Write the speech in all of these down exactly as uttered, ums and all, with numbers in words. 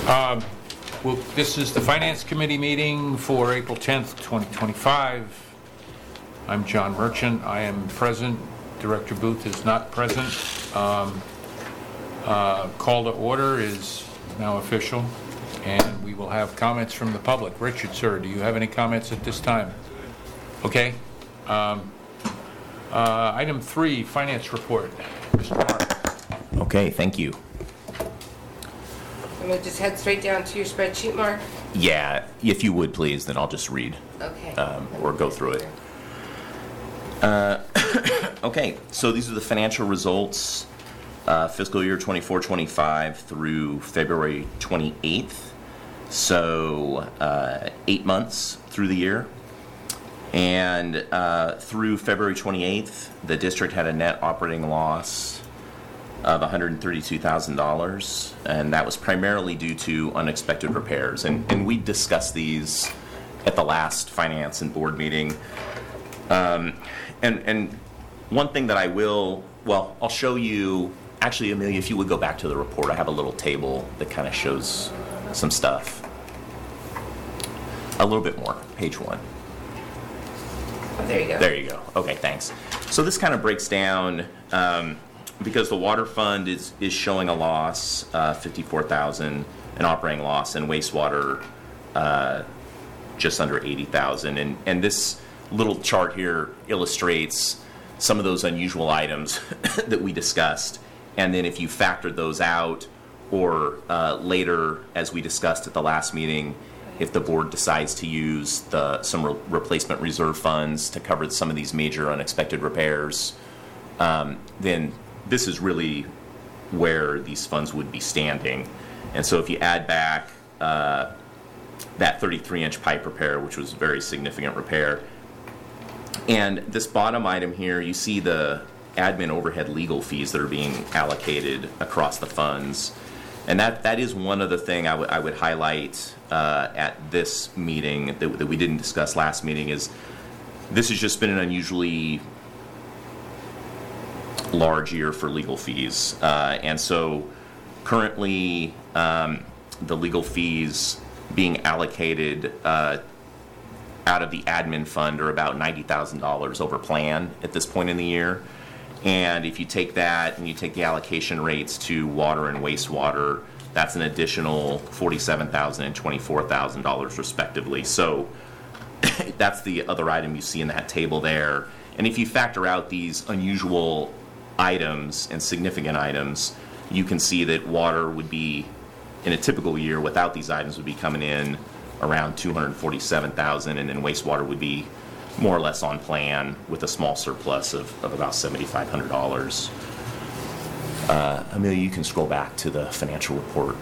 Um, well, this is the Finance Committee meeting for April tenth, twenty twenty-five. I'm John Merchant. I am present. Director Booth is not present. Um, uh, call to order is now official, and we will have comments from the public. Richard, sir, do you have any comments at this time? Okay. Um, uh, item three, Finance Report. Mister Mark. Okay, thank you. And we'll just head straight down to your spreadsheet, Mark? Yeah, if you would please, then I'll just read Okay. um, or go through it. Uh, okay, so these are the financial results, uh, fiscal year twenty-four twenty-five through February twenty-eighth. So uh, eight months through the year. And uh, through February twenty-eighth, the district had a net operating loss of one hundred thirty-two thousand dollars, and that was primarily due to unexpected repairs. And, and we discussed these at the last finance and board meeting. Um, and, and one thing that I will, well, I'll show you, actually, Amelia, if you would go back to the report, I have a little table that kind of shows some stuff. A little bit more, page one. Oh, there you go. There you go. Okay, thanks. So this kind of breaks down, um, because the water fund is, is showing a loss, uh, fifty-four thousand dollars, an operating loss, and wastewater uh, just under eighty thousand dollars. And, and this little chart here illustrates some of those unusual items that we discussed. And then if you factor those out, or uh, later, as we discussed at the last meeting, if the board decides to use the some re- replacement reserve funds to cover some of these major unexpected repairs, um, then this is really where these funds would be standing. And so if you add back uh, that thirty-three inch pipe repair, which was a very significant repair, and this bottom item here, you see the admin overhead legal fees that are being allocated across the funds. And that, that is one other thing I, w- I would highlight uh, at this meeting that, that we didn't discuss last meeting is this has just been an unusually large year for legal fees. Uh, and so currently um, the legal fees being allocated uh, out of the admin fund are about ninety thousand dollars over plan at this point in the year. And if you take that and you take the allocation rates to water and wastewater, that's an additional forty-seven thousand dollars and twenty-four thousand dollars respectively. So that's the other item you see in that table there. And if you factor out these unusual items and significant items, you can see that water would be, in a typical year without these items, would be coming in around two hundred forty-seven thousand dollars, and then wastewater would be more or less on plan with a small surplus of, of about seven thousand five hundred dollars. Uh, Amelia, you can scroll back to the financial report.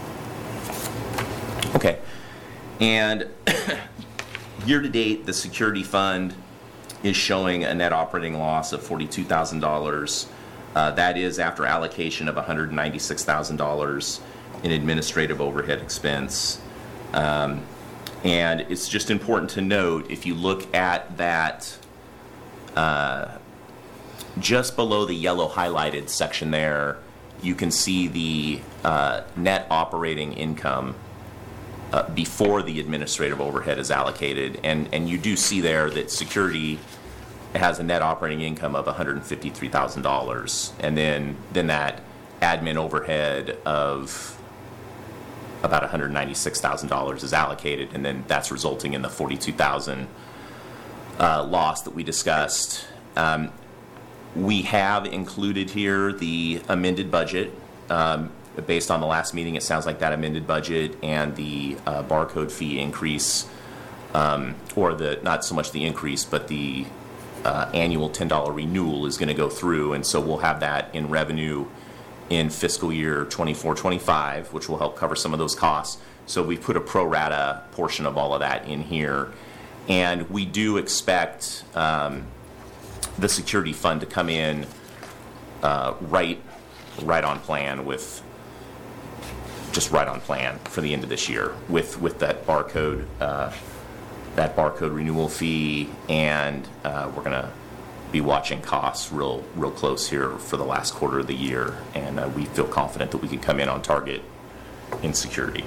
Okay. And year to date, the security fund is showing a net operating loss of forty-two thousand dollars. Uh, that is after allocation of one hundred ninety-six thousand dollars in administrative overhead expense. Um, And it's just important to note, if you look at that, uh, just below the yellow highlighted section there, you can see the uh, net operating income uh, before the administrative overhead is allocated. And, and you do see there that security has a net operating income of one hundred fifty-three thousand dollars. And then, then that admin overhead of about one hundred ninety-six thousand dollars is allocated, and then that's resulting in the forty-two thousand dollars uh, loss that we discussed. Um, we have included here the amended budget. Um, based on the last meeting, it sounds like that amended budget and the uh, barcode fee increase, um, or the not so much the increase, but the uh, annual ten dollars renewal is going to go through, and so we'll have that in revenue in fiscal year twenty-four twenty-five, which will help cover some of those costs. So we put a pro rata portion of all of that in here. And we do expect um, the security fund to come in uh, right, right on plan with, just right on plan for the end of this year with, with that barcode, uh, that barcode renewal fee, and uh, we're gonna be watching costs real real close here for the last quarter of the year, and uh, we feel confident that we can come in on target in security.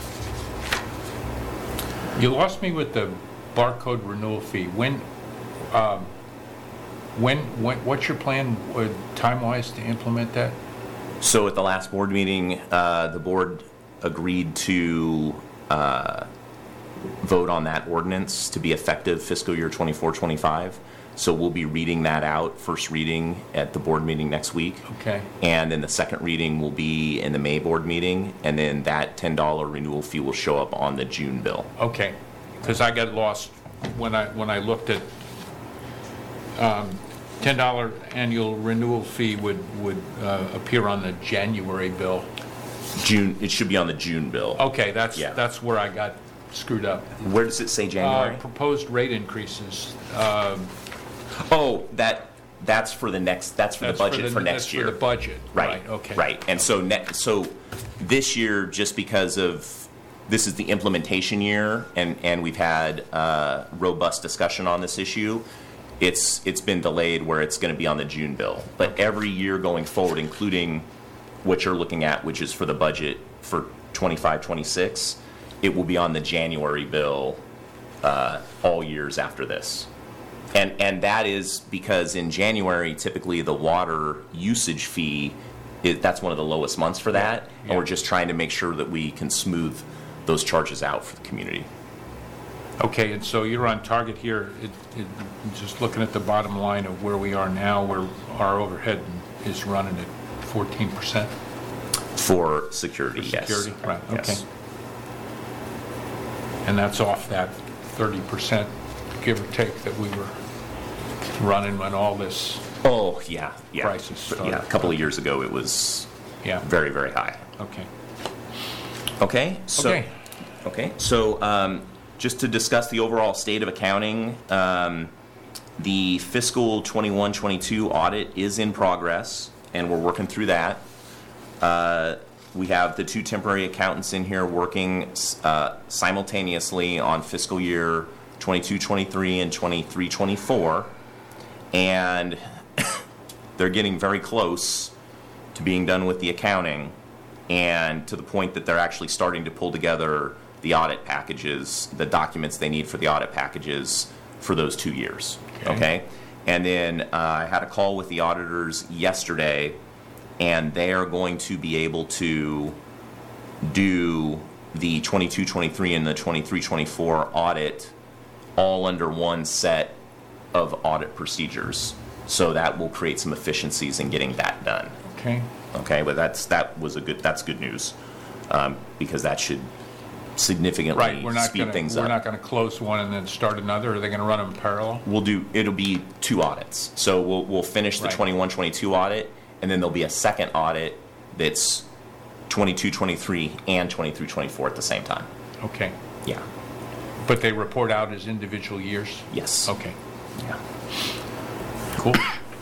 You lost me with the barcode renewal fee. When, um, when, when, what's your plan, uh, time-wise, to implement that? So at the last board meeting, uh, the board agreed to uh, vote on that ordinance to be effective fiscal year twenty-four twenty-five. So we'll be reading that out, first reading at the board meeting next week. Okay. And then the second reading will be in the May board meeting, and then that ten dollar renewal fee will show up on the June bill. Okay, because I got lost when I, when I looked at, um, ten dollar annual renewal fee would, would uh, appear on the January bill. June, it should be on the June bill. Okay, that's, Yeah. that's where I got screwed up. Where does it say January? Uh, Proposed rate increases. Um, Oh, that, that's for the next, that's for the That's for budget the- for next that's year. for the budget, right, okay. Right, and so net, so this year, just because of, this is the implementation year, and, and we've had uh, robust discussion on this issue, it's, it's been delayed where it's gonna be on the June bill. But every year going forward, including what you're looking at, which is for the budget for twenty-five, twenty-six, it will be on the January bill uh, all years after this. And, and that is because in January, typically the water usage fee, is, that's one of the lowest months for that. Yeah. And we're just trying to make sure that we can smooth those charges out for the community. Okay, and so you're on target here, it, it, just looking at the bottom line of where we are now, where our overhead is running at fourteen percent For security, for yes. security? Right, okay. Yes. And that's off that thirty percent, give or take, that we were running when all this, Oh, yeah, yeah. Prices But, started. Yeah, a couple of years ago, it was yeah, very, very high. okay. Okay, so, Okay. okay, so um, just to discuss the overall state of accounting, um, the fiscal twenty-one twenty-two audit is in progress, and we're working through that. Uh, we have the two temporary accountants in here working uh, simultaneously on fiscal year twenty-two twenty-three and twenty-three twenty-four, and they're getting very close to being done with the accounting, and to the point that they're actually starting to pull together the audit packages, the documents they need for the audit packages for those two years. Okay. Okay? And then uh, I had a call with the auditors yesterday, and they are going to be able to do the twenty-two twenty-three and the twenty-three twenty-four audit all under one set of audit procedures. So that will create some efficiencies in getting that done. Okay, Okay, but that's, that was a good, that's good news, um, because that should right, significantly we're not speed gonna, things we're up. not gonna close one and then start another, are they gonna run them in parallel? We'll do, it'll be two audits. So we'll, we'll finish the Right. twenty-one twenty-two audit, and then there'll be a second audit that's twenty-two twenty-three and twenty-three twenty-four at the same time. Okay, Yeah, but they report out as individual years? yes. Okay, Yeah. cool.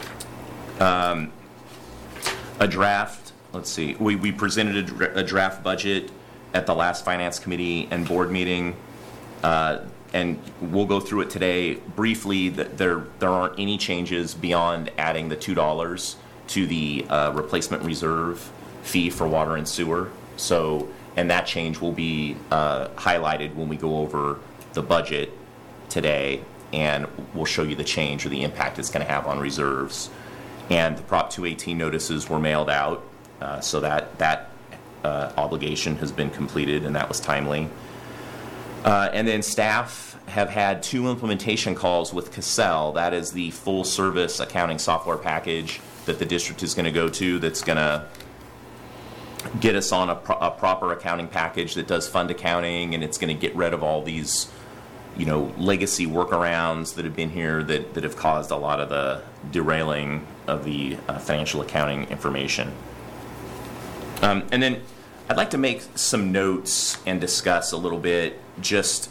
A draft, let's see, we, we presented a, dra- a draft budget at the last finance committee and board meeting, uh, and we'll go through it today briefly. That there there aren't any changes beyond adding the two dollars to the uh, replacement reserve fee for water and sewer. So, and that change will be uh, highlighted when we go over the budget today, and we'll show you the change or the impact it's going to have on reserves. And the Prop two eighteen notices were mailed out, uh, so that that uh, obligation has been completed, and that was timely. Uh, and then staff have had two implementation calls with Cassell. That is the full-service accounting software package that the district is going to go to, that's going to get us on a, pro- a proper accounting package that does fund accounting, and it's going to get rid of all these, you know, legacy workarounds that have been here that, that have caused a lot of the derailing of the uh, financial accounting information. Um, and then I'd like to make some notes and discuss a little bit just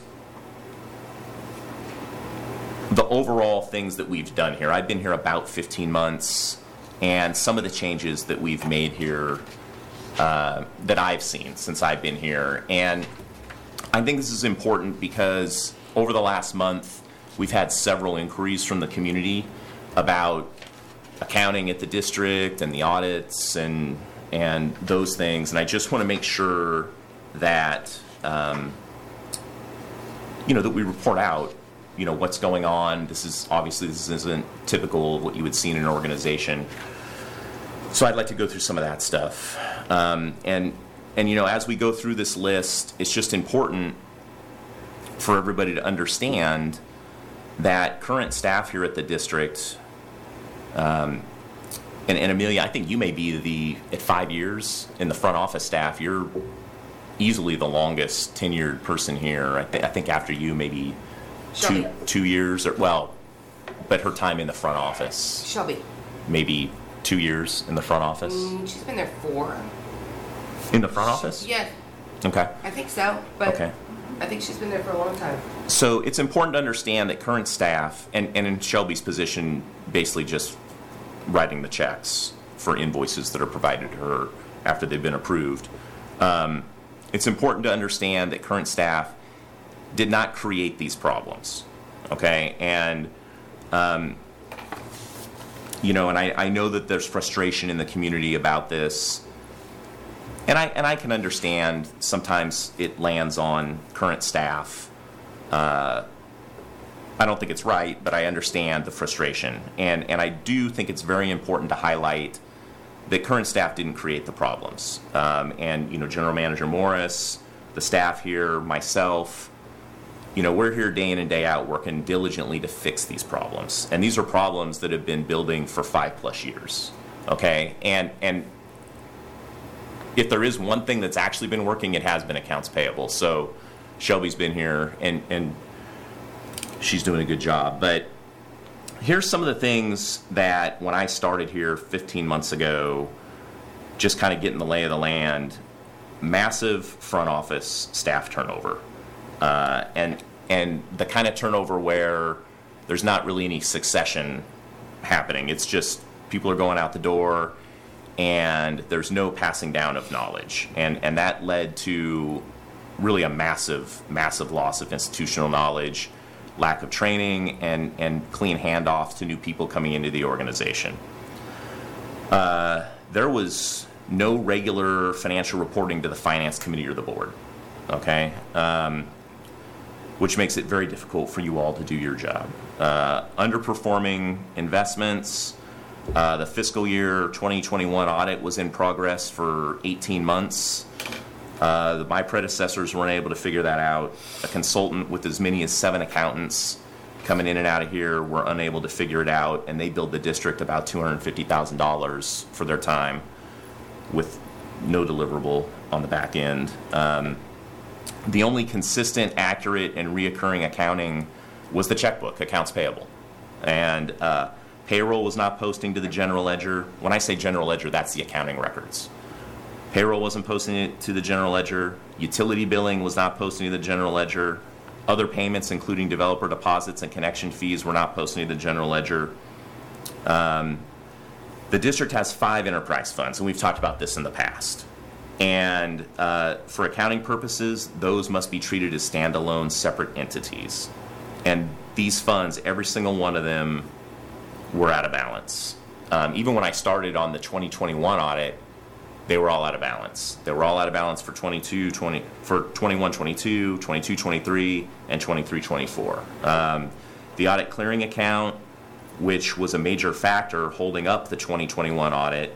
the overall things that we've done here. I've been here about fifteen months, and some of the changes that we've made here uh, that I've seen since I've been here. And I think this is important because over the last month, we've had several inquiries from the community about accounting at the district and the audits and and those things. And I just want to make sure that, um, you know, that we report out, you know, what's going on. This is, obviously, this isn't typical of what you would see in an organization. So I'd like to go through some of that stuff. Um, and, and, you know, as we go through this list, it's just important for everybody to understand that current staff here at the district, um, and, and Amelia, I think you may be the, at five years in the front office staff, you're easily the longest tenured person here. I, th- I think after you, maybe two, Shelby. two years, or, well, but her time in the front office, Shelby. maybe two years in the front office. Mm, she's been there four. In the front office? Yeah, Okay. I think so. But Okay. I think she's been there for a long time. So it's important to understand that current staff, and, and in Shelby's position, basically just writing the checks for invoices that are provided to her after they've been approved. Um, it's important to understand that current staff did not create these problems, okay? And, um, you know, and I, I know that there's frustration in the community about this. And I and I can understand sometimes it lands on current staff. Uh, I don't think it's right, but I understand the frustration. And and I do think it's very important to highlight that current staff didn't create the problems. Um, and, you know, General Manager Morris, the staff here, myself, you know, we're here day in and day out working diligently to fix these problems. And these are problems that have been building for five plus years, okay? And and if there is one thing that's actually been working, it has been accounts payable. So Shelby's been here, and, and she's doing a good job. But here's some of the things that when I started here fifteen months ago, just kind of getting the lay of the land, massive front office staff turnover. Uh, and and the kind of turnover where there's not really any succession happening. It's just people are going out the door, and there's no passing down of knowledge. And and that led to really a massive, massive loss of institutional knowledge, lack of training, and, and clean handoff to new people coming into the organization. Uh, there was no regular financial reporting to the finance committee or the board, okay? Um, which makes it very difficult for you all to do your job. Uh, underperforming investments. Uh, the fiscal year twenty twenty-one audit was in progress for eighteen months. Uh, the, my predecessors weren't able to figure that out. A consultant with as many as seven accountants coming in and out of here were unable to figure it out, and they billed the district about two hundred fifty thousand dollars for their time with no deliverable on the back end. Um, the only consistent, accurate, and reoccurring accounting was the checkbook, accounts payable. And uh, payroll was not posting to the general ledger. When I say general ledger, that's the accounting records. Payroll wasn't posting it to the general ledger. Utility billing was not posting to the general ledger. Other payments, including developer deposits and connection fees, were not posting to the general ledger. Um, the district has five enterprise funds, and we've talked about this in the past. And uh, for accounting purposes, those must be treated as standalone, separate entities. And these funds, every single one of them, were out of balance. Um, even when I started on the twenty twenty-one audit, they were all out of balance. They were all out of balance for twenty-two, twenty, for twenty-one, twenty-two, twenty-two, twenty-three, and twenty-three, twenty-four. Um, the audit clearing account, which was a major factor holding up the twenty twenty-one audit,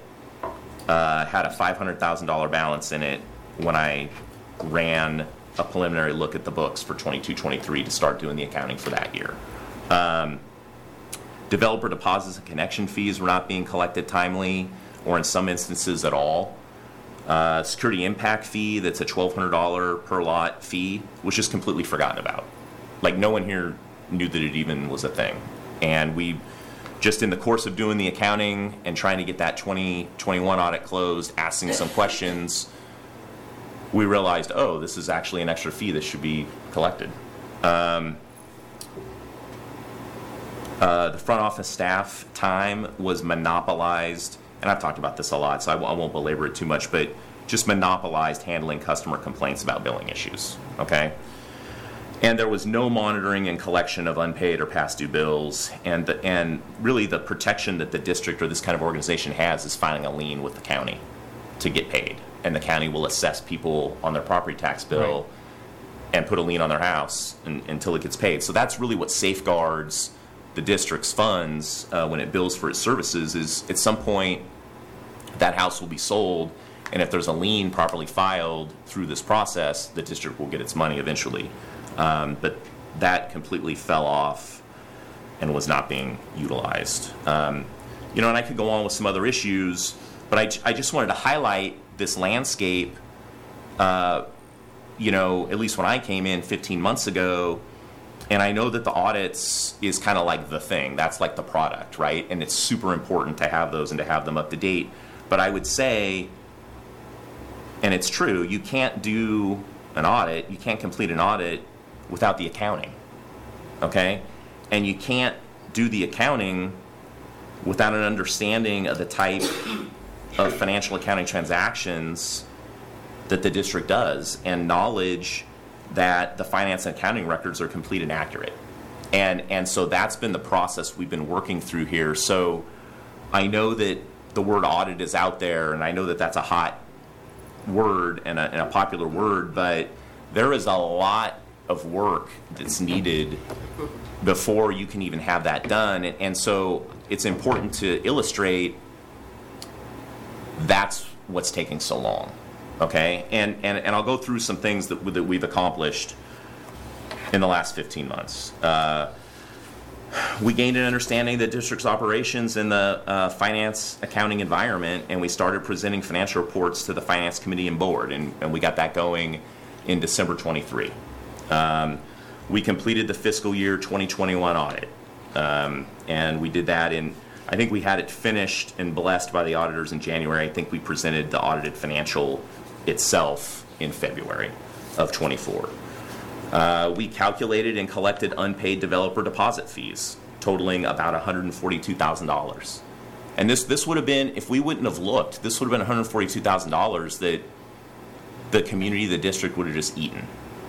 uh, had a five hundred thousand dollars balance in it when I ran a preliminary look at the books for twenty-two, twenty-three to start doing the accounting for that year. Um, developer deposits and connection fees were not being collected timely, or in some instances at all. Uh, security impact fee, that's a twelve hundred dollars per lot fee, was just completely forgotten about. Like, no one here knew that it even was a thing. And we, just in the course of doing the accounting and trying to get that twenty twenty-one audit closed, asking some questions, we realized, oh, this is actually an extra fee that should be collected. Um, uh, the front office staff time was monopolized, and I've talked about this a lot, so I, w- I won't belabor it too much, but just monopolized handling customer complaints about billing issues, okay? And there was no monitoring and collection of unpaid or past due bills, and the, and really the protection that the district or this kind of organization has is filing a lien with the county to get paid. and the county will assess people on their property tax bill Right. and put a lien on their house and, until it gets paid. So that's really what safeguards the district's funds uh, when it bills for its services. Is at some point that house will be sold, and if there's a lien properly filed through this process, the district will get its money eventually. Um, but that completely fell off and was not being utilized. Um, you know, and I could go on with some other issues, but I, I just wanted to highlight this landscape. Uh, you know, at least when I came in fifteen months ago, and I know that the audits is kind of like the thing. That's like the product, right? And it's super important to have those and to have them up to date. But I would say, and it's true, you can't do an audit, you can't complete an audit without the accounting, okay? And you can't do the accounting without an understanding of the type of financial accounting transactions that the district does, and knowledge that the finance and accounting records are complete and accurate. And and so that's been the process we've been working through here. So I know that the word audit is out there, and I know that that's a hot word and a, and a popular word, but there is a lot of work that's needed before you can even have that done. And, and so it's important to illustrate that's what's taking so long. Okay, and, and and I'll go through some things that, that we've accomplished in the last fifteen months. Uh, we gained an understanding of the district's operations in the uh, finance accounting environment, and we started presenting financial reports to the finance committee and board, and, and we got that going in December twenty-three. Um, we completed the fiscal year twenty twenty-one audit, um, and we did that in, I think we had it finished and blessed by the auditors in January. I think we presented the audited financial itself in February of twenty-four. Uh, we calculated and collected unpaid developer deposit fees totaling about one hundred forty-two thousand dollars. And this this would have been, if we wouldn't have looked, this would have been one hundred forty-two thousand dollars that the community, the district would have just eaten.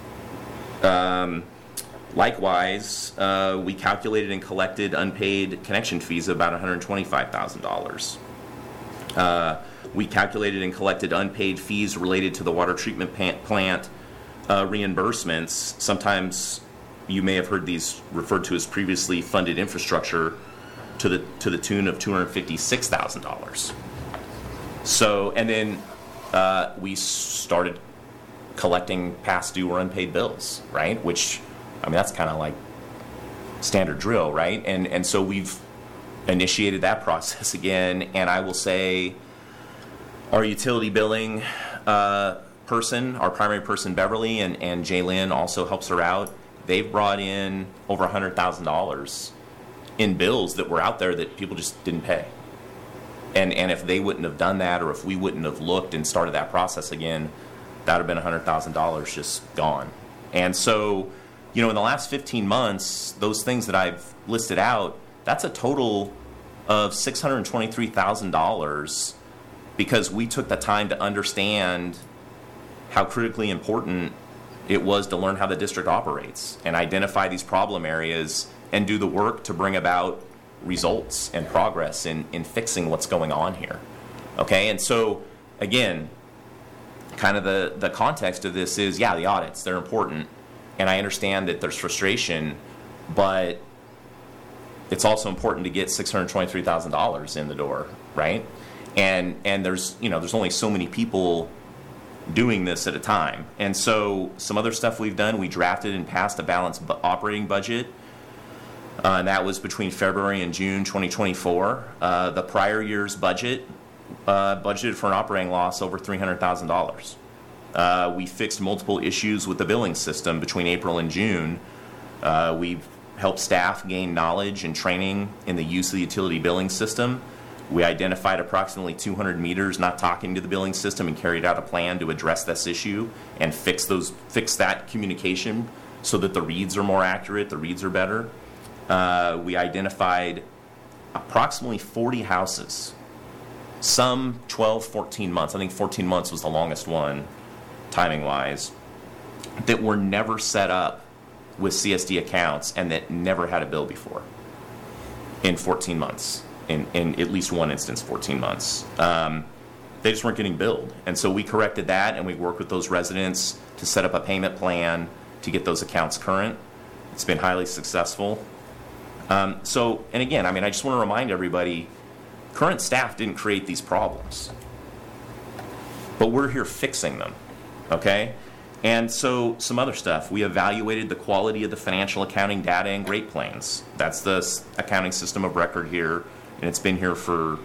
Um, likewise, uh, we calculated and collected unpaid connection fees of about one hundred twenty-five thousand dollars. Uh, we calculated and collected unpaid fees related to the water treatment plant uh, reimbursements. Sometimes you may have heard these referred to as previously funded infrastructure to the to the tune of two hundred fifty-six thousand dollars. So, and then uh, we started collecting past due or unpaid bills, right? Which, I mean, that's kind of like standard drill, right? And and so we've initiated that process again, and I will say our utility billing uh, person, our primary person, Beverly, and, and Jaylyn also helps her out. They've brought in over one hundred thousand dollars in bills that were out there that people just didn't pay. And and if they wouldn't have done that, or if we wouldn't have looked and started that process again, that would have been one hundred thousand dollars just gone. And so, you know, in the last fifteen months, those things that I've listed out, that's a total of six hundred twenty-three thousand dollars, because we took the time to understand how critically important it was to learn how the district operates and identify these problem areas and do the work to bring about results and progress in, in fixing what's going on here. Okay, and so, again, kind of the, the context of this is, yeah, the audits, they're important, and I understand that there's frustration, but it's also important to get six hundred twenty-three thousand dollars in the door, right? And and there's, you know, there's only so many people doing this at a time. And so some other stuff we've done, we drafted and passed a balanced bu- operating budget, uh, and that was between February and June twenty twenty-four. Uh, the prior year's budget uh, budgeted for an operating loss over three hundred thousand dollars. Uh, we fixed multiple issues with the billing system between April and June. Uh, we've helped staff gain knowledge and training in the use of the utility billing system. We identified approximately two hundred meters not talking to the billing system and carried out a plan to address this issue and fix those, fix that communication so that the reads are more accurate, the reads are better. Uh, we identified approximately forty houses, some twelve, fourteen months. I think fourteen months was the longest one, timing-wise, that were never set up with C S D accounts and that never had a bill before in fourteen months. In, in at least one instance, fourteen months. Um, they just weren't getting billed. And so we corrected that, and we worked with those residents to set up a payment plan to get those accounts current. It's been highly successful. Um, so, and again, I mean, I just want to remind everybody, current staff didn't create these problems, but we're here fixing them, okay? And so some other stuff. We evaluated the quality of the financial accounting data in Great Plains. That's the s- accounting system of record here, and it's been here for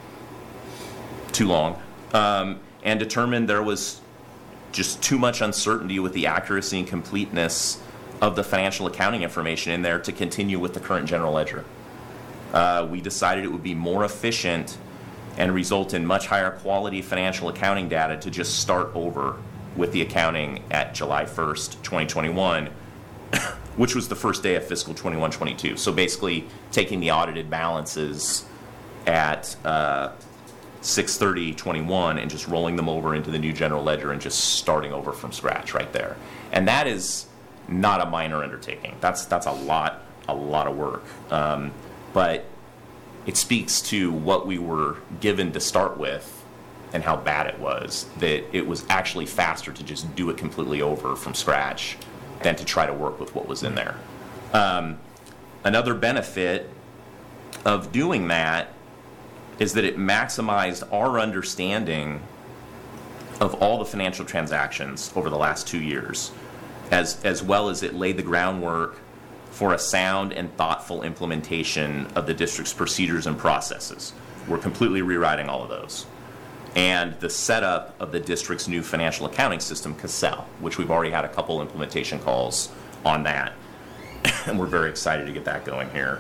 too long. Um, and determined there was just too much uncertainty with the accuracy and completeness of the financial accounting information in there to continue with the current general ledger. Uh, we decided it would be more efficient and result in much higher quality financial accounting data to just start over with the accounting at July first, twenty twenty-one, which was the first day of fiscal twenty-one twenty-two. So basically taking the audited balances at uh, six thirty twenty-one and just rolling them over into the new general ledger and just starting over from scratch right there. And that is not a minor undertaking. That's that's a lot, a lot of work. Um, but it speaks to what we were given to start with and how bad it was, that it was actually faster to just do it completely over from scratch than to try to work with what was in there. Um, another benefit of doing that is that it maximized our understanding of all the financial transactions over the last two years, as, as well as it laid the groundwork for a sound and thoughtful implementation of the district's procedures and processes. We're completely rewriting all of those. And the setup of the district's new financial accounting system, Cassell, which we've already had a couple implementation calls on that. And we're very excited to get that going here.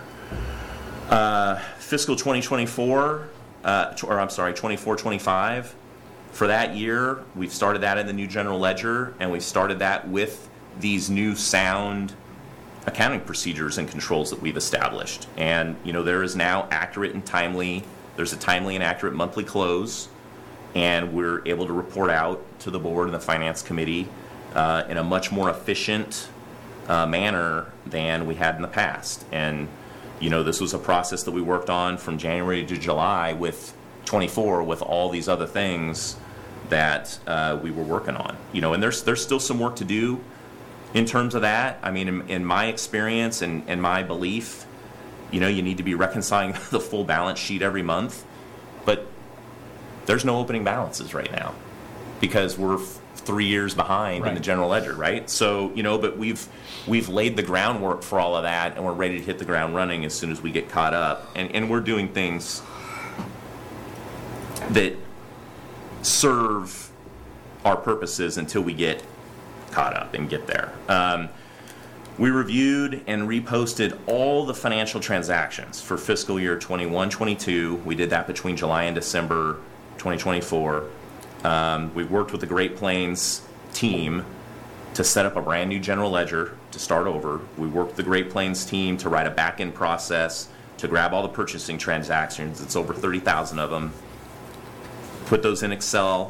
Uh, fiscal twenty twenty-four, uh, or I'm sorry, twenty-four twenty-five. For that year, we've started that in the new general ledger, and we've started that with these new sound accounting procedures and controls that we've established. And, you know, there is now accurate and timely, there's a timely and accurate monthly close, and we're able to report out to the board and the finance committee uh, in a much more efficient uh, manner than we had in the past. And, you know, this was a process that we worked on from January to July with twenty-four, with all these other things that uh, we were working on. You know, and there's there's still some work to do in terms of that. I mean, in, in my experience and, and my belief, you know, you need to be reconciling the full balance sheet every month, but there's no opening balances right now because we're f- three years behind Right. in the general ledger, right? So, you know, but we've we've laid the groundwork for all of that, and we're ready to hit the ground running as soon as we get caught up. And, and we're doing things that serve our purposes until we get caught up and get there. Um, we reviewed and reposted all the financial transactions for fiscal year twenty-one twenty-two. We did that between July and December twenty twenty-four. Um, we worked with the Great Plains team to set up a brand new general ledger to start over. We worked with the Great Plains team to write a back-end process to grab all the purchasing transactions. It's over thirty thousand of them. Put those in Excel,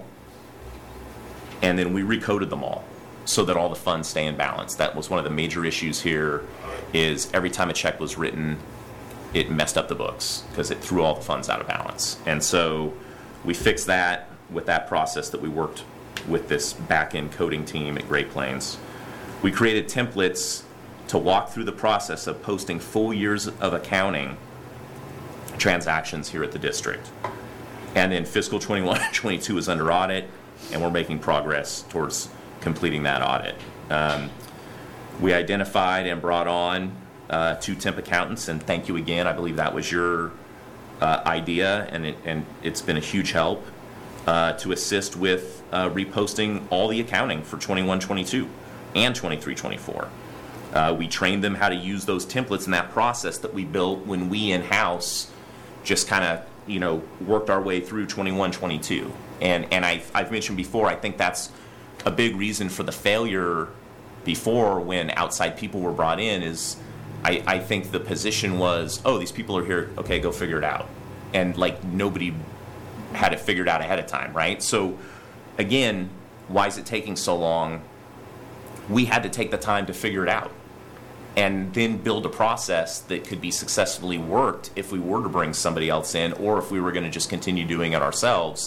and then we recoded them all so that all the funds stay in balance. That was one of the major issues here, is every time a check was written, it messed up the books because it threw all the funds out of balance. And so we fixed that with that process that we worked with this back-end coding team at Great Plains. We created templates to walk through the process of posting full years of accounting transactions here at the district. And then fiscal twenty-one twenty-two is under audit, and we're making progress towards completing that audit. Um, we identified and brought on uh, two temp accountants, and thank you again. I believe that was your uh, idea, and, it, and it's been a huge help uh, to assist with uh, reposting all the accounting for twenty-one twenty-two and twenty-three twenty-four. Uh, we trained them how to use those templates in that process that we built when we in-house just kind of, you know, worked our way through twenty-one twenty-two. And and I, I've mentioned before, I think that's a big reason for the failure before when outside people were brought in is I, I think the position was, oh, these people are here, okay, go figure it out. And like nobody had it figured out ahead of time, right? So again, why is it taking so long? We had to take the time to figure it out and then build a process that could be successfully worked if we were to bring somebody else in, or if we were going to just continue doing it ourselves.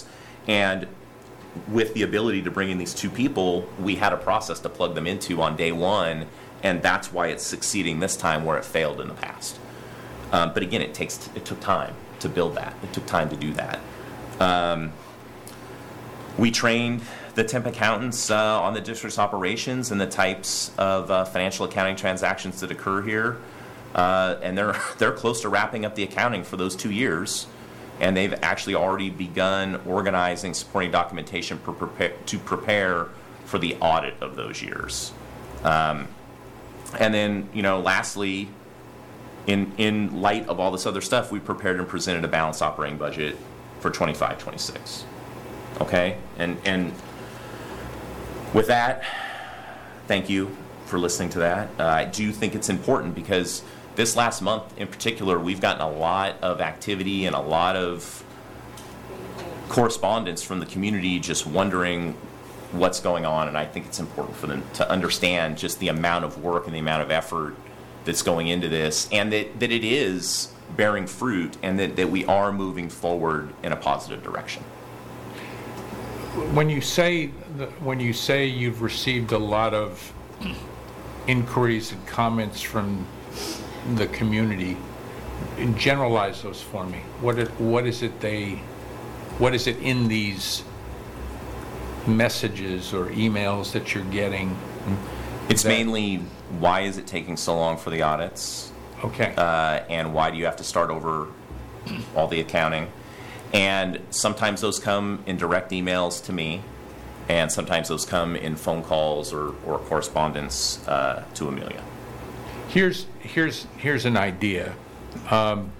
And with the ability to bring in these two people, we had a process to plug them into on day one, and that's why it's succeeding this time where it failed in the past. Um, but again, it takes it took time to build that. It took time to do that. Um, we trained the temp accountants uh, on the district's operations and the types of uh, financial accounting transactions that occur here, uh, and they're they're close to wrapping up the accounting for those two years. And they've actually already begun organizing supporting documentation per prepare, to prepare for the audit of those years. Um, and then, you know, lastly, in in light of all this other stuff, we prepared and presented a balanced operating budget for twenty-five twenty-six. Okay? And, and with that, thank you for listening to that. Uh, I do think it's important because this last month in particular, we've gotten a lot of activity and a lot of correspondence from the community just wondering what's going on, and I think it's important for them to understand just the amount of work and the amount of effort that's going into this, and that, that it is bearing fruit, and that, that we are moving forward in a positive direction. When you say that, when you say you've received a lot of inquiries and comments from the community, generalize those for me. What it, what is it they, what is it in these messages or emails that you're getting? It's that, mainly, why is it taking so long for the audits? Okay. Uh, and why do you have to start over all the accounting? And sometimes those come in direct emails to me, and sometimes those come in phone calls or, or correspondence uh, to Amelia. Here's here's here's an idea. Um,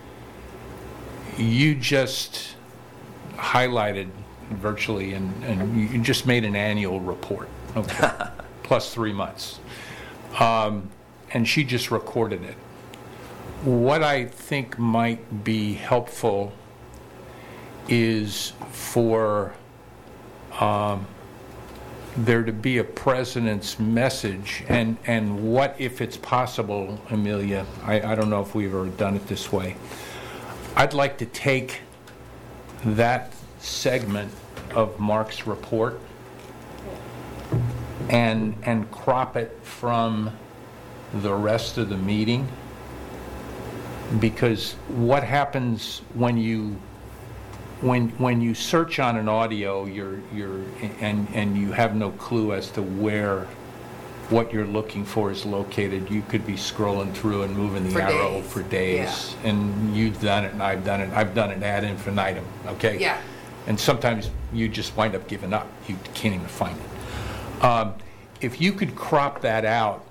you just highlighted virtually, and, and you just made an annual report, okay, plus three months, um, and she just recorded it. What I think might be helpful is for um, there to be a president's message, and, and what, if it's possible, Amelia, I, I don't know if we've ever done it this way, I'd like to take that segment of Mark's report and, and crop it from the rest of the meeting, because what happens when you When when you search on an audio, you're you're and and you have no clue as to where what you're looking for is located. You could be scrolling through and moving the For arrow days. for days, Yeah. and you've done it, and I've done it. I've done it ad infinitum. Okay. Yeah. And sometimes you just wind up giving up. You can't even find it. Um, if you could crop that out,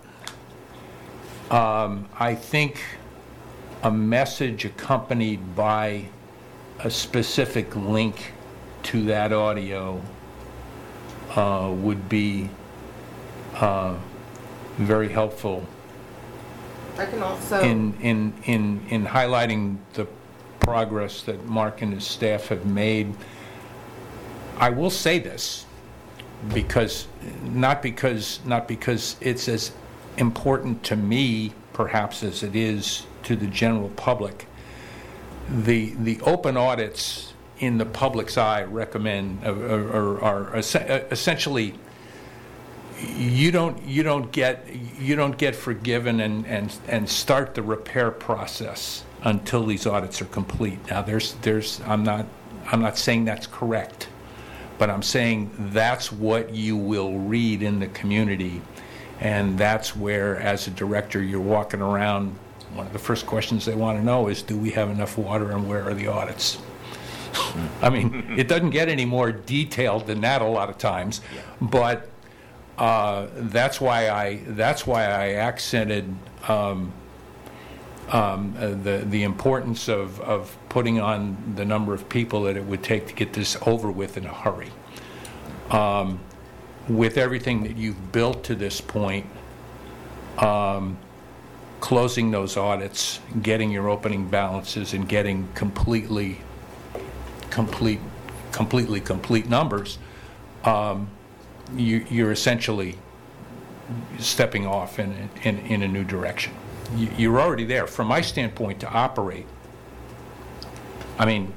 um, I think a message accompanied by a specific link to that audio uh, would be uh, very helpful I can also. in, in, in, in highlighting the progress that Mark and his staff have made. I will say this, because not because not because it's as important to me perhaps as it is to the general public. The the open audits in the public's eye recommend uh, are, are, are essentially you don't you don't get you don't get forgiven and, and and start the repair process until these audits are complete. Now there's there's I'm not I'm not saying that's correct, but I'm saying that's what you will read in the community, and that's where, as a director, you're walking around. One of the first questions they want to know is, do we have enough water, and where are the audits? I mean, it doesn't get any more detailed than that a lot of times, but uh, that's why I that's why I accented um, um, uh, the the importance of of putting on the number of people that it would take to get this over with in a hurry. Um, with everything that you've built to this point. Um, closing those audits, getting your opening balances, and getting completely, complete, completely complete numbers, um, you, you're essentially stepping off in, in, in a new direction. You, you're already there. From my standpoint, to operate, I mean,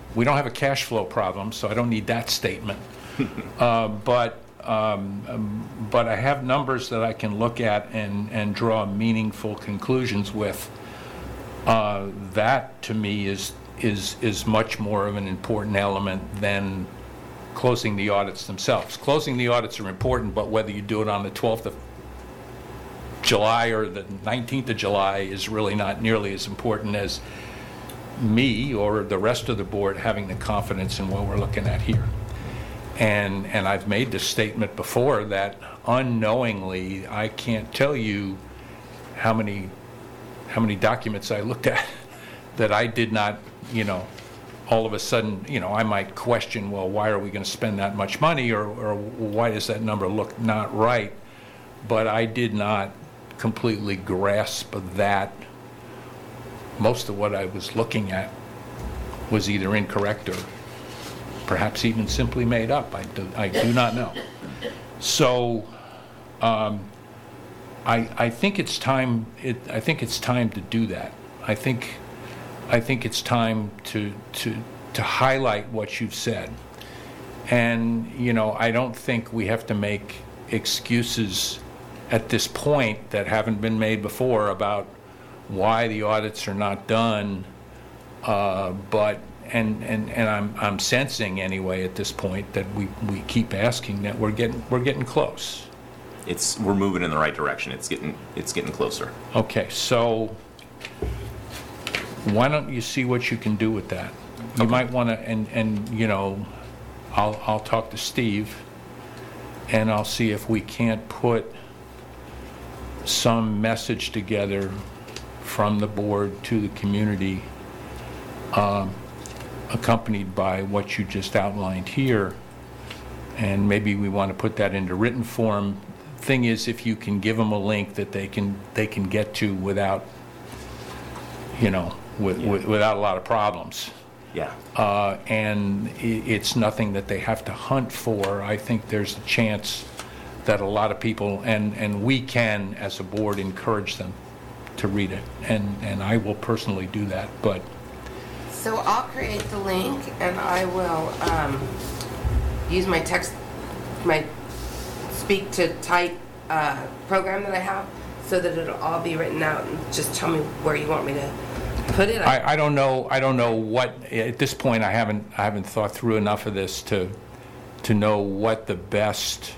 we don't have a cash flow problem, so I don't need that statement. uh, but um, um, but I have numbers that I can look at and, and draw meaningful conclusions with. Uh, that to me is is is much more of an important element than closing the audits themselves. Closing the audits are important, but whether you do it on the twelfth of July or the nineteenth of July is really not nearly as important as me or the rest of the board having the confidence in what we're looking at here. And and I've made this statement before that unknowingly I can't tell you how many how many documents I looked at that I did not, you know, all of a sudden, you know, I might question, well, why are we going to spend that much money, or, or why does that number look not right? But I did not completely grasp that most of what I was looking at was either incorrect or perhaps even simply made up. I do, I do not know. So um, I, I think it's time. It, I think it's time to do that. I think I think it's time to to to highlight what you've said. And you know, I don't think we have to make excuses at this point that haven't been made before about why the audits are not done. Uh, but and and and I'm I'm sensing anyway at this point that we we keep asking that we're getting we're getting close. It's we're moving in the right direction. It's getting it's getting closer. Okay, so why don't you see what you can do with that? You Okay. might want to, and and you know, I'll I'll talk to Steve, and I'll see if we can't put some message together from the board to the community, um, accompanied by what you just outlined here, and maybe we want to put that into written form. Thing is, if you can give them a link that they can they can get to without, you know, with, Yeah. with, without a lot of problems, Yeah. uh, and i it's nothing that they have to hunt for. I think there's a chance that a lot of people, and and we can as a board encourage them to read it, and and I will personally do that. But So I'll create the link and I will um, use my text, my speak to type uh, program that I have so that it'll all be written out, and just tell me where you want me to put it. I, I don't know. I don't know what at this point. I haven't. I haven't thought through enough of this to to know what the best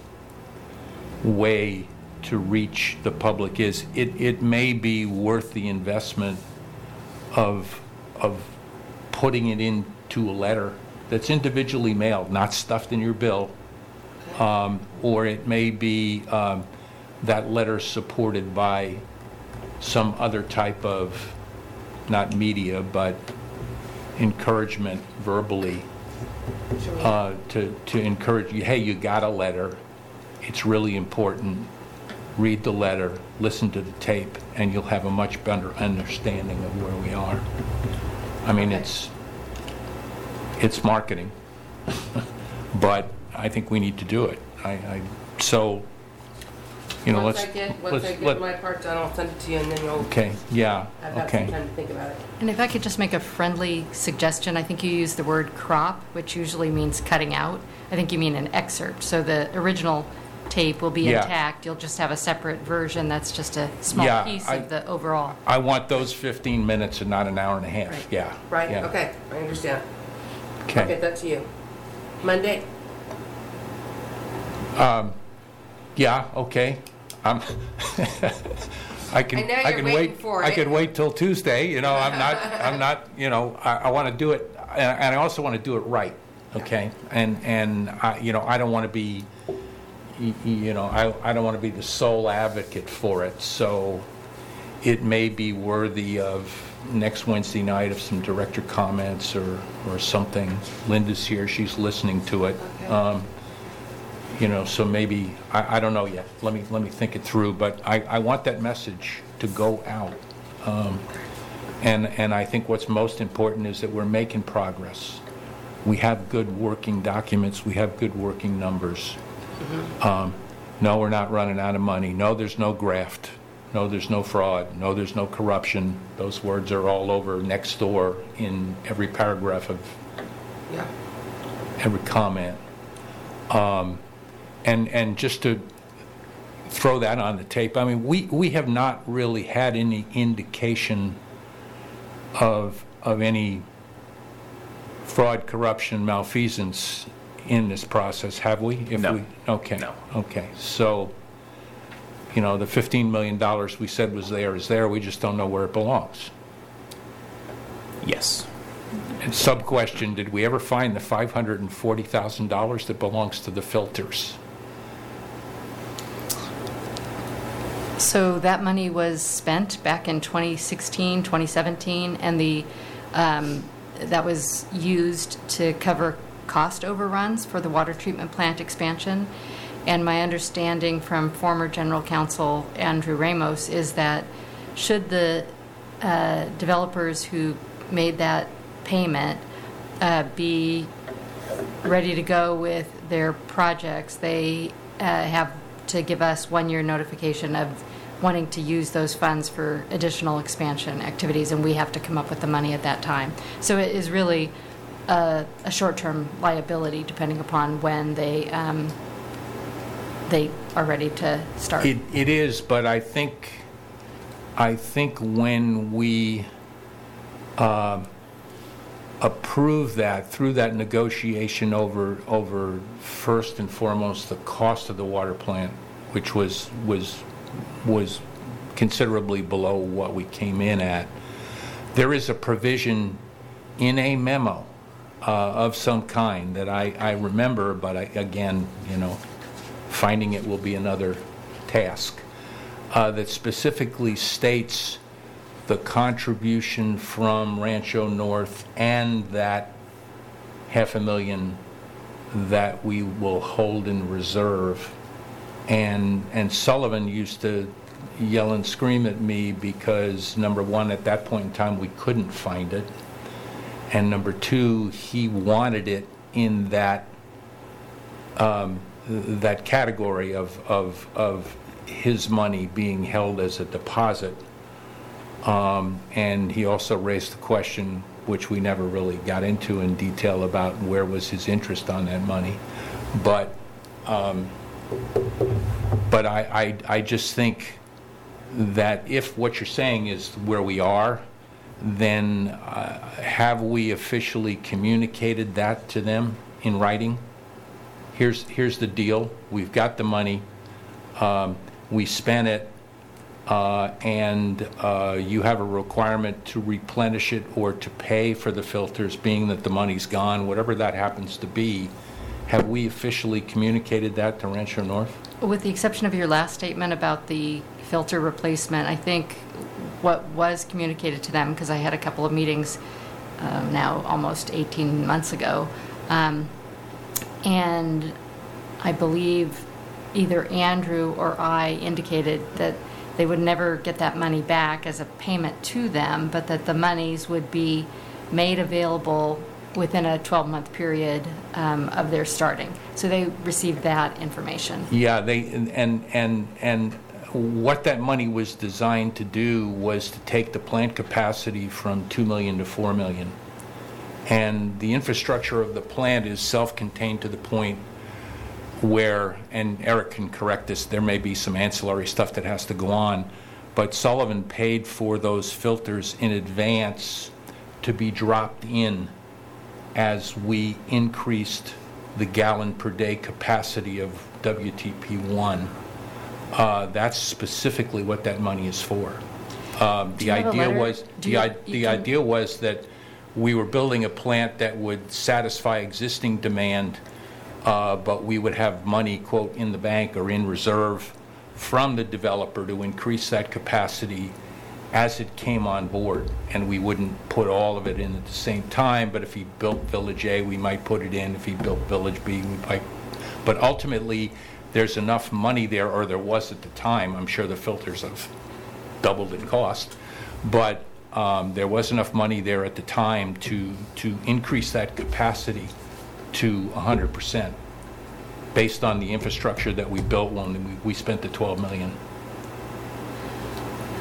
way to reach the public is. It it may be worth the investment of of putting it into a letter that's individually mailed, not stuffed in your bill, um, or it may be um, that letter supported by some other type of, not media, but encouragement verbally, Sure. uh, to, to encourage you, hey, you got a letter, it's really important, read the letter, listen to the tape, and you'll have a much better understanding of where we are. I mean, it's, it's marketing, but I think we need to do it. I, I so, you know, Once let's. I get, once let's- I get let- my part done, I'll send it to you, and then you'll Okay, yeah, have had okay. some time to think about it. And if I could just make a friendly suggestion, I think you used the word crop, which usually means cutting out. I think you mean an excerpt. So the original tape will be Yeah. intact. You'll just have a separate version that's just a small Yeah, piece I- of the overall. I want those fifteen minutes and not an hour and a half, Right. yeah. Right? yeah. Okay, I understand. I'll get Okay, that to you. Monday? yeah, okay. I'm, I can, I know I you're can waiting wait, for I it. can wait till Tuesday, you know, I'm not, I'm not, you know, I, I want to do it, and and I also want to do it right, okay? And, and, I, you know, I don't want to be, y- y- you know, I, I don't want to be the sole advocate for it, so it may be worthy of next Wednesday night of some director comments or, or something. Linda's here, she's listening to it. Okay. Um, You know, so maybe, I, I don't know yet. Let me, let me think it through, but I, I want that message to go out. Um, And, and I think what's most important is that we're making progress. We have good working documents, we have good working numbers. Um, No, we're not running out of money. No, there's no graft. No, there's no fraud. No, there's no corruption. Those words are all over next door in every paragraph of Yeah. every comment. Um, and, and just to throw that on the tape, I mean, we, we have not really had any indication of, of any fraud, corruption, malfeasance in this process, have we? If No. we Okay. No. Okay. So, you know, the fifteen million dollars we said was there is there. We just don't know where it belongs. Yes. And sub-question, did we ever find the five hundred forty thousand dollars that belongs to the filters? So that money was spent back in twenty sixteen, twenty seventeen, and the, um, that was used to cover cost overruns for the water treatment plant expansion. And my understanding from former General Counsel Andrew Ramos is that should the uh, developers who made that payment uh, be ready to go with their projects, they uh, have to give us one-year notification of wanting to use those funds for additional expansion activities, and we have to come up with the money at that time. So it is really a, a short-term liability depending upon when they um, they are ready to start. It, it is, but I think, I think when we uh, approve that, through that negotiation over, over first and foremost the cost of the water plant, which was, was, was considerably below what we came in at, there is a provision in a memo uh, of some kind that I, I remember, but I, again, you know, finding it will be another task, uh, that specifically states the contribution from Rancho North and that half a million that we will hold in reserve. And, and Sullivan used to yell and scream at me because, number one, at that point in time, we couldn't find it. And number two, he wanted it in that um, that category of, of, of his money being held as a deposit. Um, and he also raised the question, which we never really got into in detail, about where was his interest on that money. But um, but I, I, I just think that if what you're saying is where we are, then uh, have we officially communicated that to them in writing? Here's, here's the deal. We've got the money. Um, we spent it. Uh, and uh, you have a requirement to replenish it or to pay for the filters, being that the money's gone, whatever that happens to be. Have we officially communicated that to Rancho North? With the exception of your last statement about the filter replacement, I think what was communicated to them, because I had a couple of meetings uh, now almost eighteen months ago, um, and I believe either Andrew or I indicated that they would never get that money back as a payment to them, but that the monies would be made available within a twelve-month period um, of their starting. So they received that information. Yeah, they and and and what that money was designed to do was to take the plant capacity from two million to four million. And the infrastructure of the plant is self-contained to the point where, and Eric can correct this, there may be some ancillary stuff that has to go on, but Sullivan paid for those filters in advance to be dropped in as we increased the gallon per day capacity of W T P one. Uh, that's specifically what that money is for. Um, Do the you have a idea letter? was Do the, you- I, you the can- idea was that we were building a plant that would satisfy existing demand, uh, but we would have money, quote, in the bank or in reserve from the developer to increase that capacity as it came on board. And we wouldn't put all of it in at the same time, but if he built Village A, we might put it in. If he built Village B, we might. But ultimately, there's enough money there, or there was at the time. I'm sure the filters have doubled in cost, but um, there was enough money there at the time to to increase that capacity to one hundred percent based on the infrastructure that we built when we, we spent the twelve million.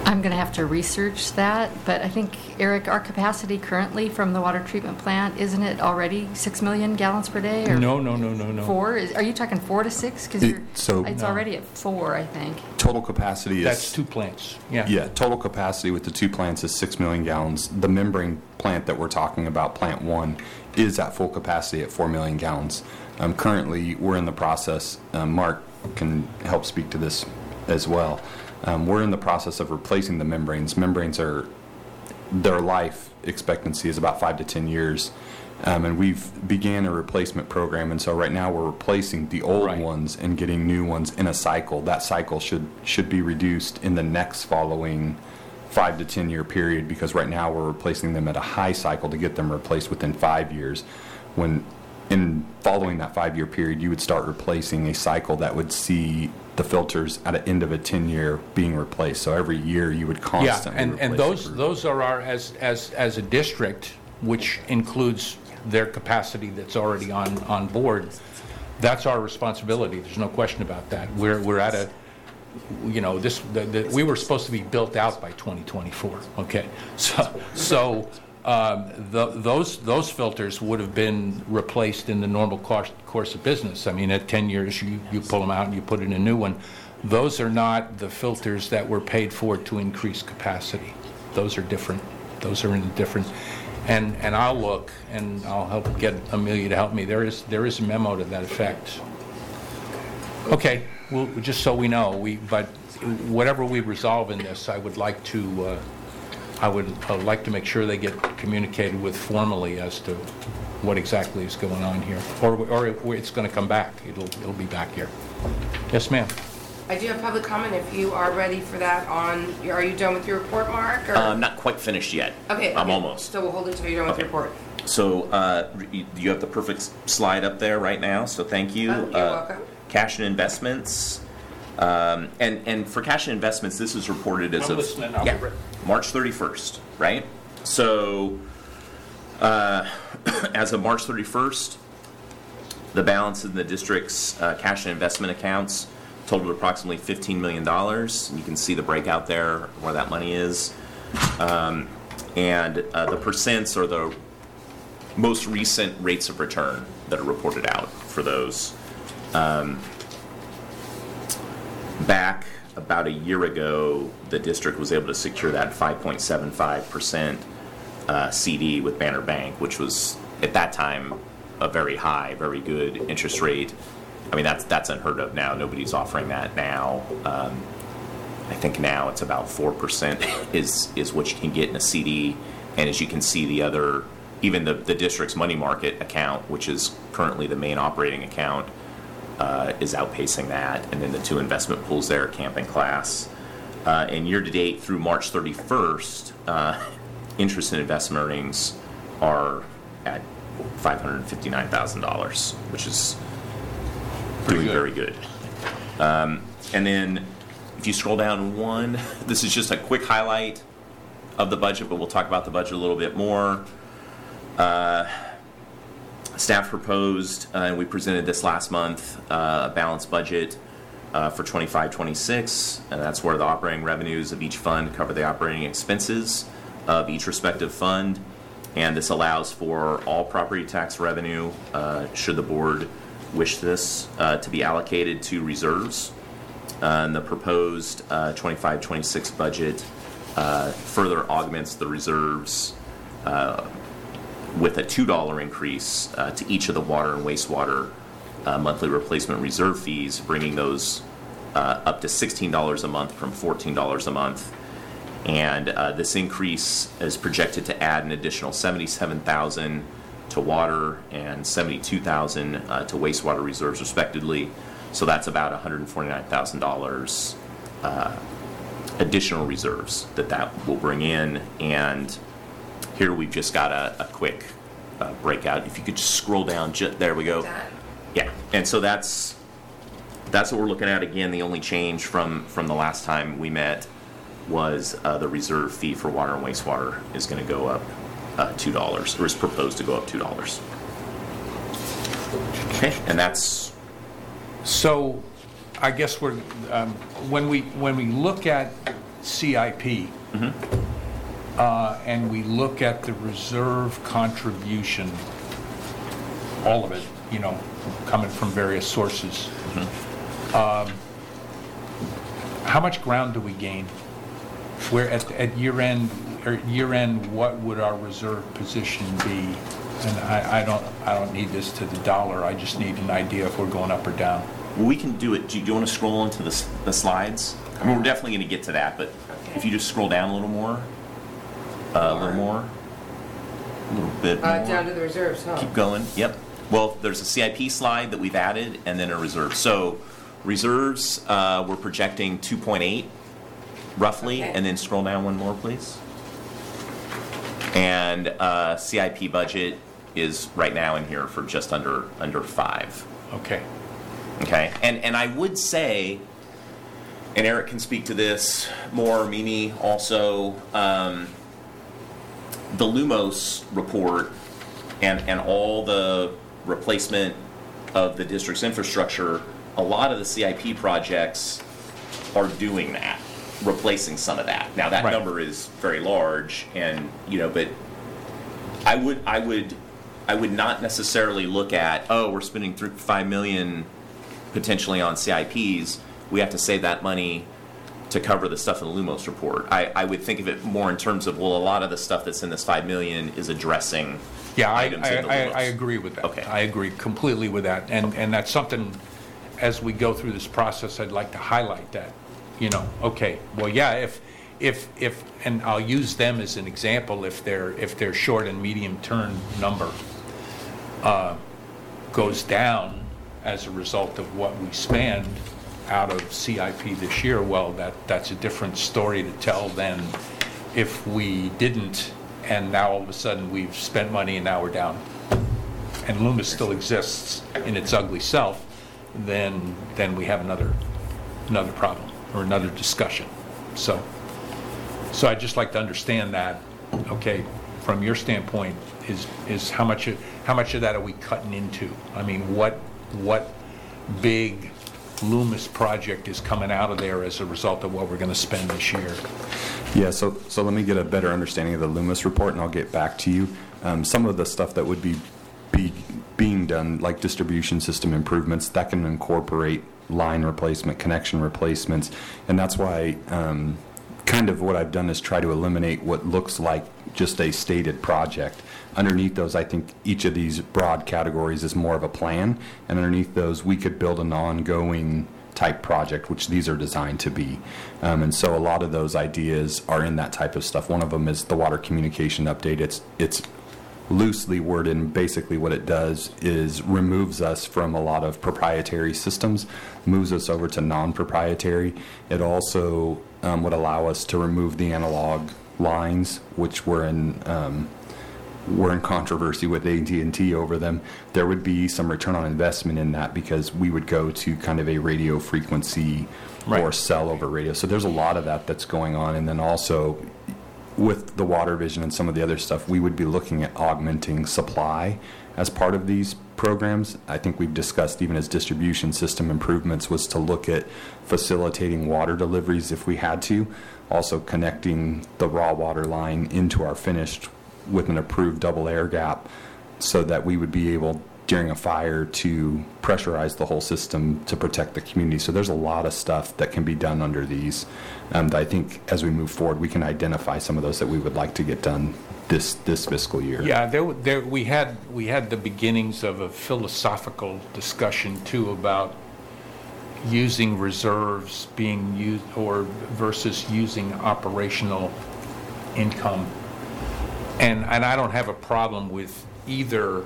I'm going to have to research that, but I think, Eric, our capacity currently from the water treatment plant, isn't it already six million gallons per day? Or No, no, no, no, no. Four? Is- Are you talking four to six? Because It- so- it's No. already at four, I think. Total capacity is... That's two plants, yeah. Yeah, total capacity with the two plants is six million gallons. The membrane plant that we're talking about, Plant One, is at full capacity at four million gallons. Um, Currently, we're in the process, um, Mark can help speak to this as well. Um, We're in the process of replacing the membranes. Membranes are, their life expectancy is about five to ten years. Um, And we've began a replacement program, and so right now we're replacing the old Right. ones and getting new ones in a cycle. That cycle should, should be reduced in the next following five to ten year period, because right now we're replacing them at a high cycle to get them replaced within five years. When in following that five year period, you would start replacing a cycle that would see the filters at the end of a ten year being replaced. So every year you would Yeah, constantly and, replace and the those, group. those are our, as, as, as a district, which includes their capacity that's already on, on board, that's our responsibility. There's no question about that. We're, we're at a, you know, this, the, the, we were supposed to be built out by twenty twenty-four, okay? So, so, um, the, those, those filters would have been replaced in the normal course, course of business. I mean, at ten years, you, you pull them out and you put in a new one. Those are not the filters that were paid for to increase capacity. Those are different. Those are in a different, and, and I'll look, and I'll help get Amelia to help me. There is, there is a memo to that effect. Okay, well, just so we know, we, but whatever we resolve in this, I would like to, uh, I would uh, like to make sure they get communicated with formally as to what exactly is going on here, or, or it's going to come back. It'll, it'll be back here. Yes, ma'am. I do have public comment if you are ready for that on, are you done with your report, Mark? or- Uh, I'm not quite finished yet. Okay. I'm okay. almost. So we'll hold it until you're done with your Okay. report. So uh, you you have the perfect s- slide up there right now, so thank you. Oh, you're Uh, welcome. Cash and investments. Um, And, and for cash and investments, this is reported as I'm of... listening. I'll Yeah, be ready. March thirty-first, right? So uh, as of March thirty-first, the balance in the district's uh, cash and investment accounts totaled approximately fifteen million dollars. You can see the breakout there where that money is. Um, and uh, the percents are the most recent rates of return that are reported out for those. Um, back about a year ago, the district was able to secure that five point seven five percent uh, C D with Banner Bank, which was at that time a very high, very good interest rate. I mean, that's that's unheard of now. Nobody's offering that now. Um, I think now it's about four percent is is what you can get in a C D. And as you can see, the other, even the, the district's money market account, which is currently the main operating account, uh, is outpacing that. And then the two investment pools there, Camp and Class. Uh, and year to date through March thirty-first, uh, interest and investment earnings are at five hundred fifty-nine thousand dollars, which is Pretty doing good. very good. Um, and then if you scroll down one, this is just a quick highlight of the budget, but we'll talk about the budget a little bit more. Uh, staff proposed, uh, and we presented this last month, uh, a balanced budget uh, for twenty-five twenty-six, and that's where the operating revenues of each fund cover the operating expenses of each respective fund. And this allows for all property tax revenue, uh, should the board wish this, uh, to be allocated to reserves. Uh, and the proposed uh, twenty-five twenty-six budget uh, further augments the reserves uh, with a two dollar increase uh, to each of the water and wastewater uh, monthly replacement reserve fees, bringing those uh, up to sixteen dollars a month from fourteen dollars a month. And uh, this increase is projected to add an additional seventy-seven thousand dollars to water and seventy-two thousand dollars uh, to wastewater reserves, respectively. So that's about one hundred forty-nine thousand dollars uh, additional reserves that that will bring in. And here we've just got a, a quick uh, breakout. If you could just scroll down, ju- there we go. Done. Yeah, and so that's that's what we're looking at. Again, the only change from from the last time we met was uh, the reserve fee for water and wastewater is going to go up uh, two dollars, or is proposed to go up two dollars. Okay, and that's So, I guess we're, um, when we, when we look at C I P, uh, and we look at the reserve contribution, all of it, you know, coming from various sources, um, how much ground do we gain? Where at, at year end, or year end, what would our reserve position be? And I, I don't, I don't need this to the dollar. I just need an idea if we're going up or down. Well, we can do it. Do you, do you want to scroll into the, s- the slides? I mean, we're definitely going to get to that, but if you just scroll down a little more, uh, a little more, a little bit more. Uh, down to the reserves, huh? Keep going. Yep. Well, there's a C I P slide that we've added, and then a reserve. So reserves, uh, we're projecting two point eight, roughly, Okay. and then scroll down one more, please. And uh, C I P budget is right now in here for just under under five. Okay. Okay, and and I would say, and Eric can speak to this more, Mimi also, um, the Lumos report and and all the replacement of the district's infrastructure, a lot of the C I P projects are doing that, replacing some of that. Now that Right. number is very large, and you know, but I would I would I would not necessarily look at, oh, we're spending three, five million potentially on C I Ps. We have to save that money to cover the stuff in the Lumos report. I, I would think of it more in terms of, well, a lot of the stuff that's in this five million is addressing Yeah, I, items I, in the I, Lumos. I agree with that. Okay. I agree completely with that. And, and that's something, as we go through this process, I'd like to highlight that. You know, okay, well, yeah, if, if, if, and I'll use them as an example, if their, if their short and medium term number uh, goes down as a result of what we spend out of C I P this year, well, that, that's a different story to tell than if we didn't, and now all of a sudden we've spent money and now we're down, and Loomis still exists in its ugly self, then, then we have another, another problem, or another discussion. So, so I'd just like to understand that, okay, from your standpoint, is, is how much, how much of that are we cutting into? I mean, what, what big Loomis project is coming out of there as a result of what we're going to spend this year? Yeah, so so let me get a better understanding of the Loomis report, and I'll get back to you. Um, some of the stuff that would be be being done, like distribution system improvements, that can incorporate line replacement, connection replacements, and that's why um, kind of what I've done is try to eliminate what looks like just a stated project. Underneath those, I think each of these broad categories is more of a plan, and underneath those, we could build an ongoing type project, which these are designed to be. Um, and so a lot of those ideas are in that type of stuff. One of them is the water communication update. It's it's loosely worded, and basically what it does is removes us from a lot of proprietary systems, moves us over to non-proprietary. It also um, would allow us to remove the analog lines, which were in um, were in controversy with A T and T over them. There would be some return on investment in that because we would go to kind of a radio frequency Right. or cell over radio. So there's a lot of that that's going on. And then also with the water vision and some of the other stuff, we would be looking at augmenting supply as part of these programs. I think we've discussed, even as distribution system improvements, was to look at facilitating water deliveries if we had to, also connecting the raw water line into our finished with an approved double air gap, so that we would be able during a fire to pressurize the whole system to protect the community. So there's a lot of stuff that can be done under these. Um, that I think as we move forward, we can identify some of those that we would like to get done this this fiscal year. Yeah, there, there, we had, we had the beginnings of a philosophical discussion too about using reserves being used, or versus using operational income. And, and I don't have a problem with either,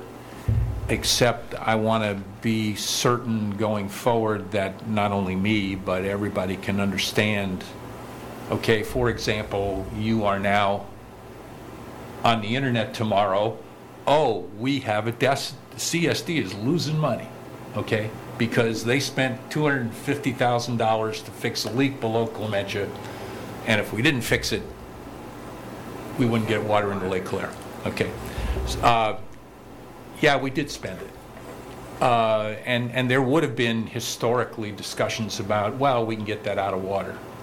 except I want to be certain going forward that not only me, but everybody can understand. Okay, for example, you are now on the internet tomorrow. Oh, we have a desk, C S D is losing money, okay? Because they spent two hundred fifty thousand dollars to fix a leak below Clementia, and if we didn't fix it, we wouldn't get water into Lake Claire. Okay. Uh, yeah, we did spend it. Uh, and, and there would have been historically discussions about, well, we can get that out of water.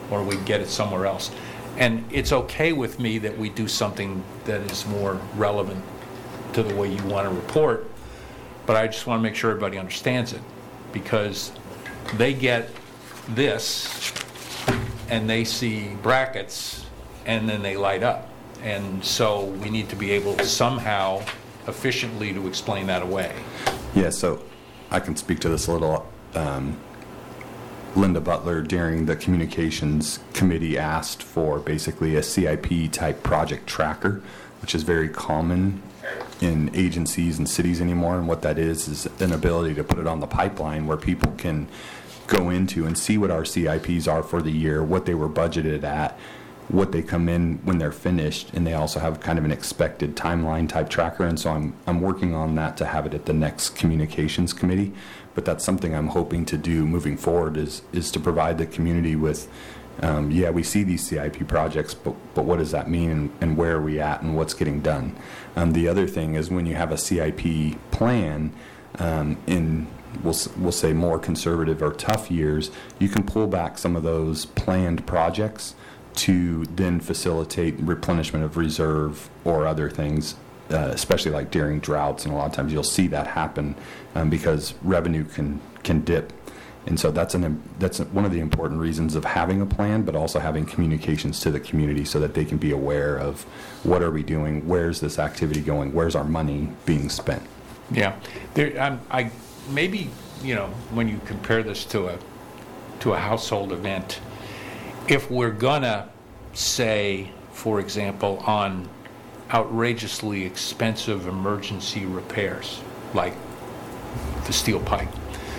or we get it somewhere else. And it's okay with me that we do something that is more relevant to the way you want to report, but I just want to make sure everybody understands it, because they get this and they see brackets and then they light up. And so we need to be able somehow efficiently to explain that away. Yeah, so I can speak to this a little. Um, Linda Butler, during the communications committee, asked for basically a C I P type project tracker, which is very common in agencies and cities anymore. And what that is is an ability to put it on the pipeline where people can go into and see what our C I Ps are for the year, what they were budgeted at, what they come in when they're finished, and they also have kind of an expected timeline type tracker. And so I'm I'm working on that to have it at the next communications committee. But that's something I'm hoping to do moving forward, is is to provide the community with, um, yeah, we see these C I P projects, but but what does that mean, and, and where are we at, and what's getting done? Um, the other thing is when you have a C I P plan, um, in we'll we'll say more conservative or tough years, you can pull back some of those planned projects to then facilitate replenishment of reserve or other things, uh, especially like during droughts. And a lot of times you'll see that happen um, because revenue can can dip. And so that's an that's one of the important reasons of having a plan, but also having communications to the community so that they can be aware of what are we doing, where's this activity going, where's our money being spent. Yeah, there. I'm, I maybe you know when you compare this to a to a household event, if we're gonna say, for example, on outrageously expensive emergency repairs like the steel pipe,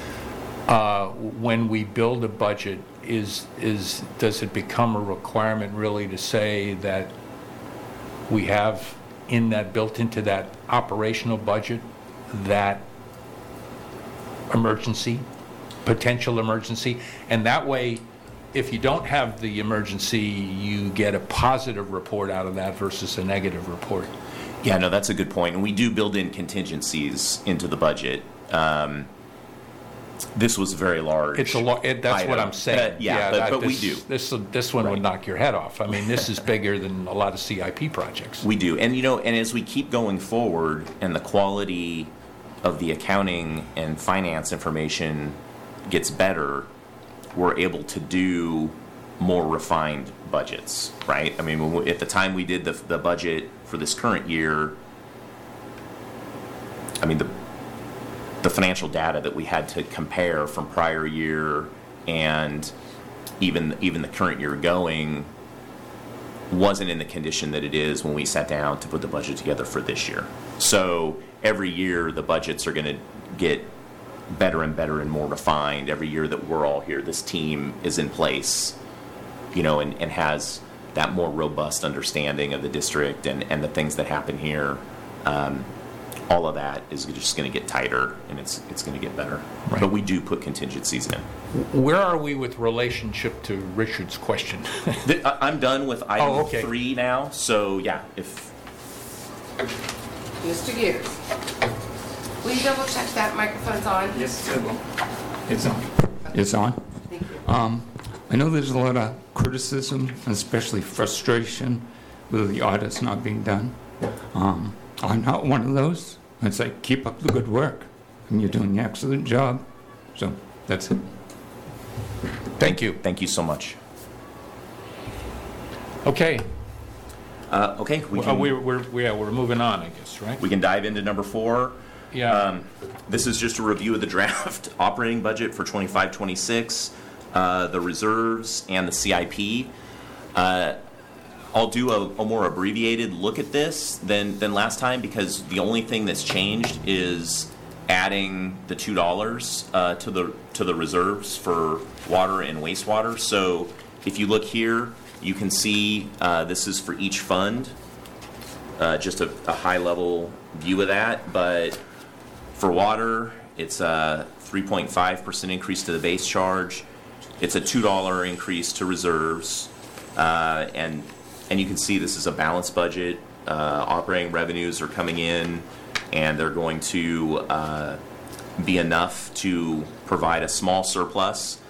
uh, when we build a budget, is is does it become a requirement really to say that we have in that, built into that operational budget, that emergency, potential emergency, and that way, if you don't have the emergency, you get a positive report out of that versus a negative report. Yeah, no, that's a good point. And we do build in contingencies into the budget. Um, this was very large. It's a lot. It, that's item. what I'm saying. Uh, yeah, yeah but, that, but this, we do. This this one Right. would knock your head off. I mean, this is bigger than a lot of C I P projects. We do. And, you know, and as we keep going forward and the quality of the accounting and finance information gets better, we're able to do more refined budgets, right? I mean, when we, at the time we did the, the budget for this current year, I mean, the the financial data that we had to compare from prior year and even even the current year going wasn't in the condition that it is when we sat down to put the budget together for this year. So every year the budgets are going to get better and better and more refined. Every year that we're all here, this team is in place, you know, and, and has that more robust understanding of the district and, and the things that happen here. Um, all of that is just going to get tighter, and it's it's going to get better. Right. But we do put contingencies in. Where are we with relationship to Richard's question? The, I, I'm done with item Oh, okay. three now. So yeah, if Mister Gears, will you double check that microphone's on? Yes, it will. It's on. It's on. Thank you. Um, I know there's a lot of criticism, and especially frustration, with the audits not being done. Um, I'm not one of those. I'd say keep up the good work, and you're doing an excellent job. So that's it. Thank you. thank you so much. Okay. Uh, okay, we We can, we're, we're, yeah, we're moving on, I guess, right? we can dive into number four. Yeah. Um, this is just a review of the draft operating budget for twenty-five twenty-six, uh, the reserves, and the C I P. Uh, I'll do a, a more abbreviated look at this than, than last time, because the only thing that's changed is adding the two dollars uh, to the to the reserves for water and wastewater. So if you look here, you can see uh, this is for each fund. Uh, just a, a high level view of that, but for water, it's a three point five percent increase to the base charge. It's a two dollar increase to reserves, uh, and and you can see this is a balanced budget. Uh, operating revenues are coming in, and they're going to uh, be enough to provide a small surplus,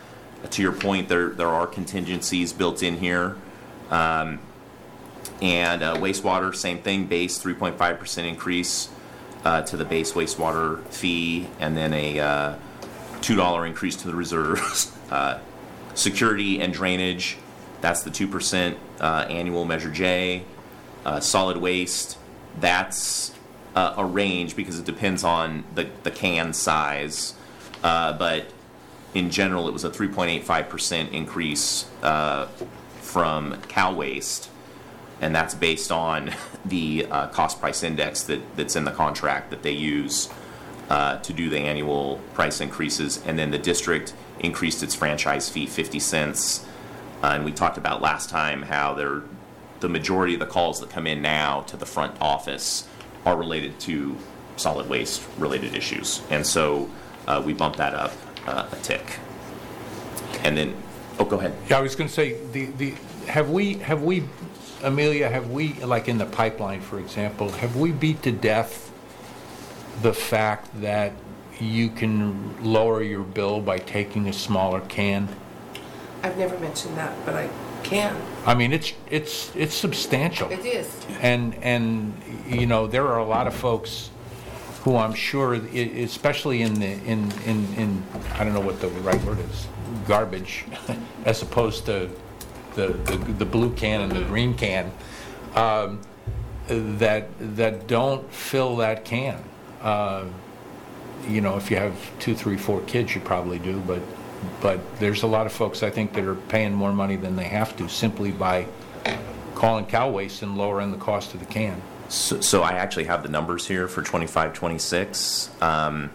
to your point, there there are contingencies built in here. Um, and uh, wastewater, same thing, base three point five percent increase uh, to the base wastewater fee, and then a uh, two dollars increase to the reserves. uh, security and drainage, that's the two percent uh, annual Measure J. Uh, solid waste, that's uh, a range because it depends on the, the can size. Uh, but in general, it was a three point eight five percent increase uh, from Cal Waste, and that's based on the uh, cost price index that, that's in the contract that they use uh, to do the annual price increases. And then the district increased its franchise fee fifty cents. Uh, and we talked about last time how they're, the majority of the calls that come in now to the front office are related to solid waste related issues. And so uh, we bumped that up uh, a tick. And then, oh, go ahead. Yeah, I was going to say, the, the, have we, have we, Amelia, have we, like in the pipeline, for example, have we beat to death the fact that you can lower your bill by taking a smaller can? I've never mentioned that, but I can. I mean, it's it's it's substantial. It is. And and you know, there are a lot of folks who I'm sure, i- especially in the in in in I don't know what the right word is, garbage, as opposed to the the, the blue can and the green can, um, that that don't fill that can. Uh, you know, if you have two, three, four kids, you probably do, but. But there's a lot of folks, I think, that are paying more money than they have to simply by calling Cal Waste and lowering the cost of the can. So, so I actually have the numbers here for twenty-five twenty-six. Um,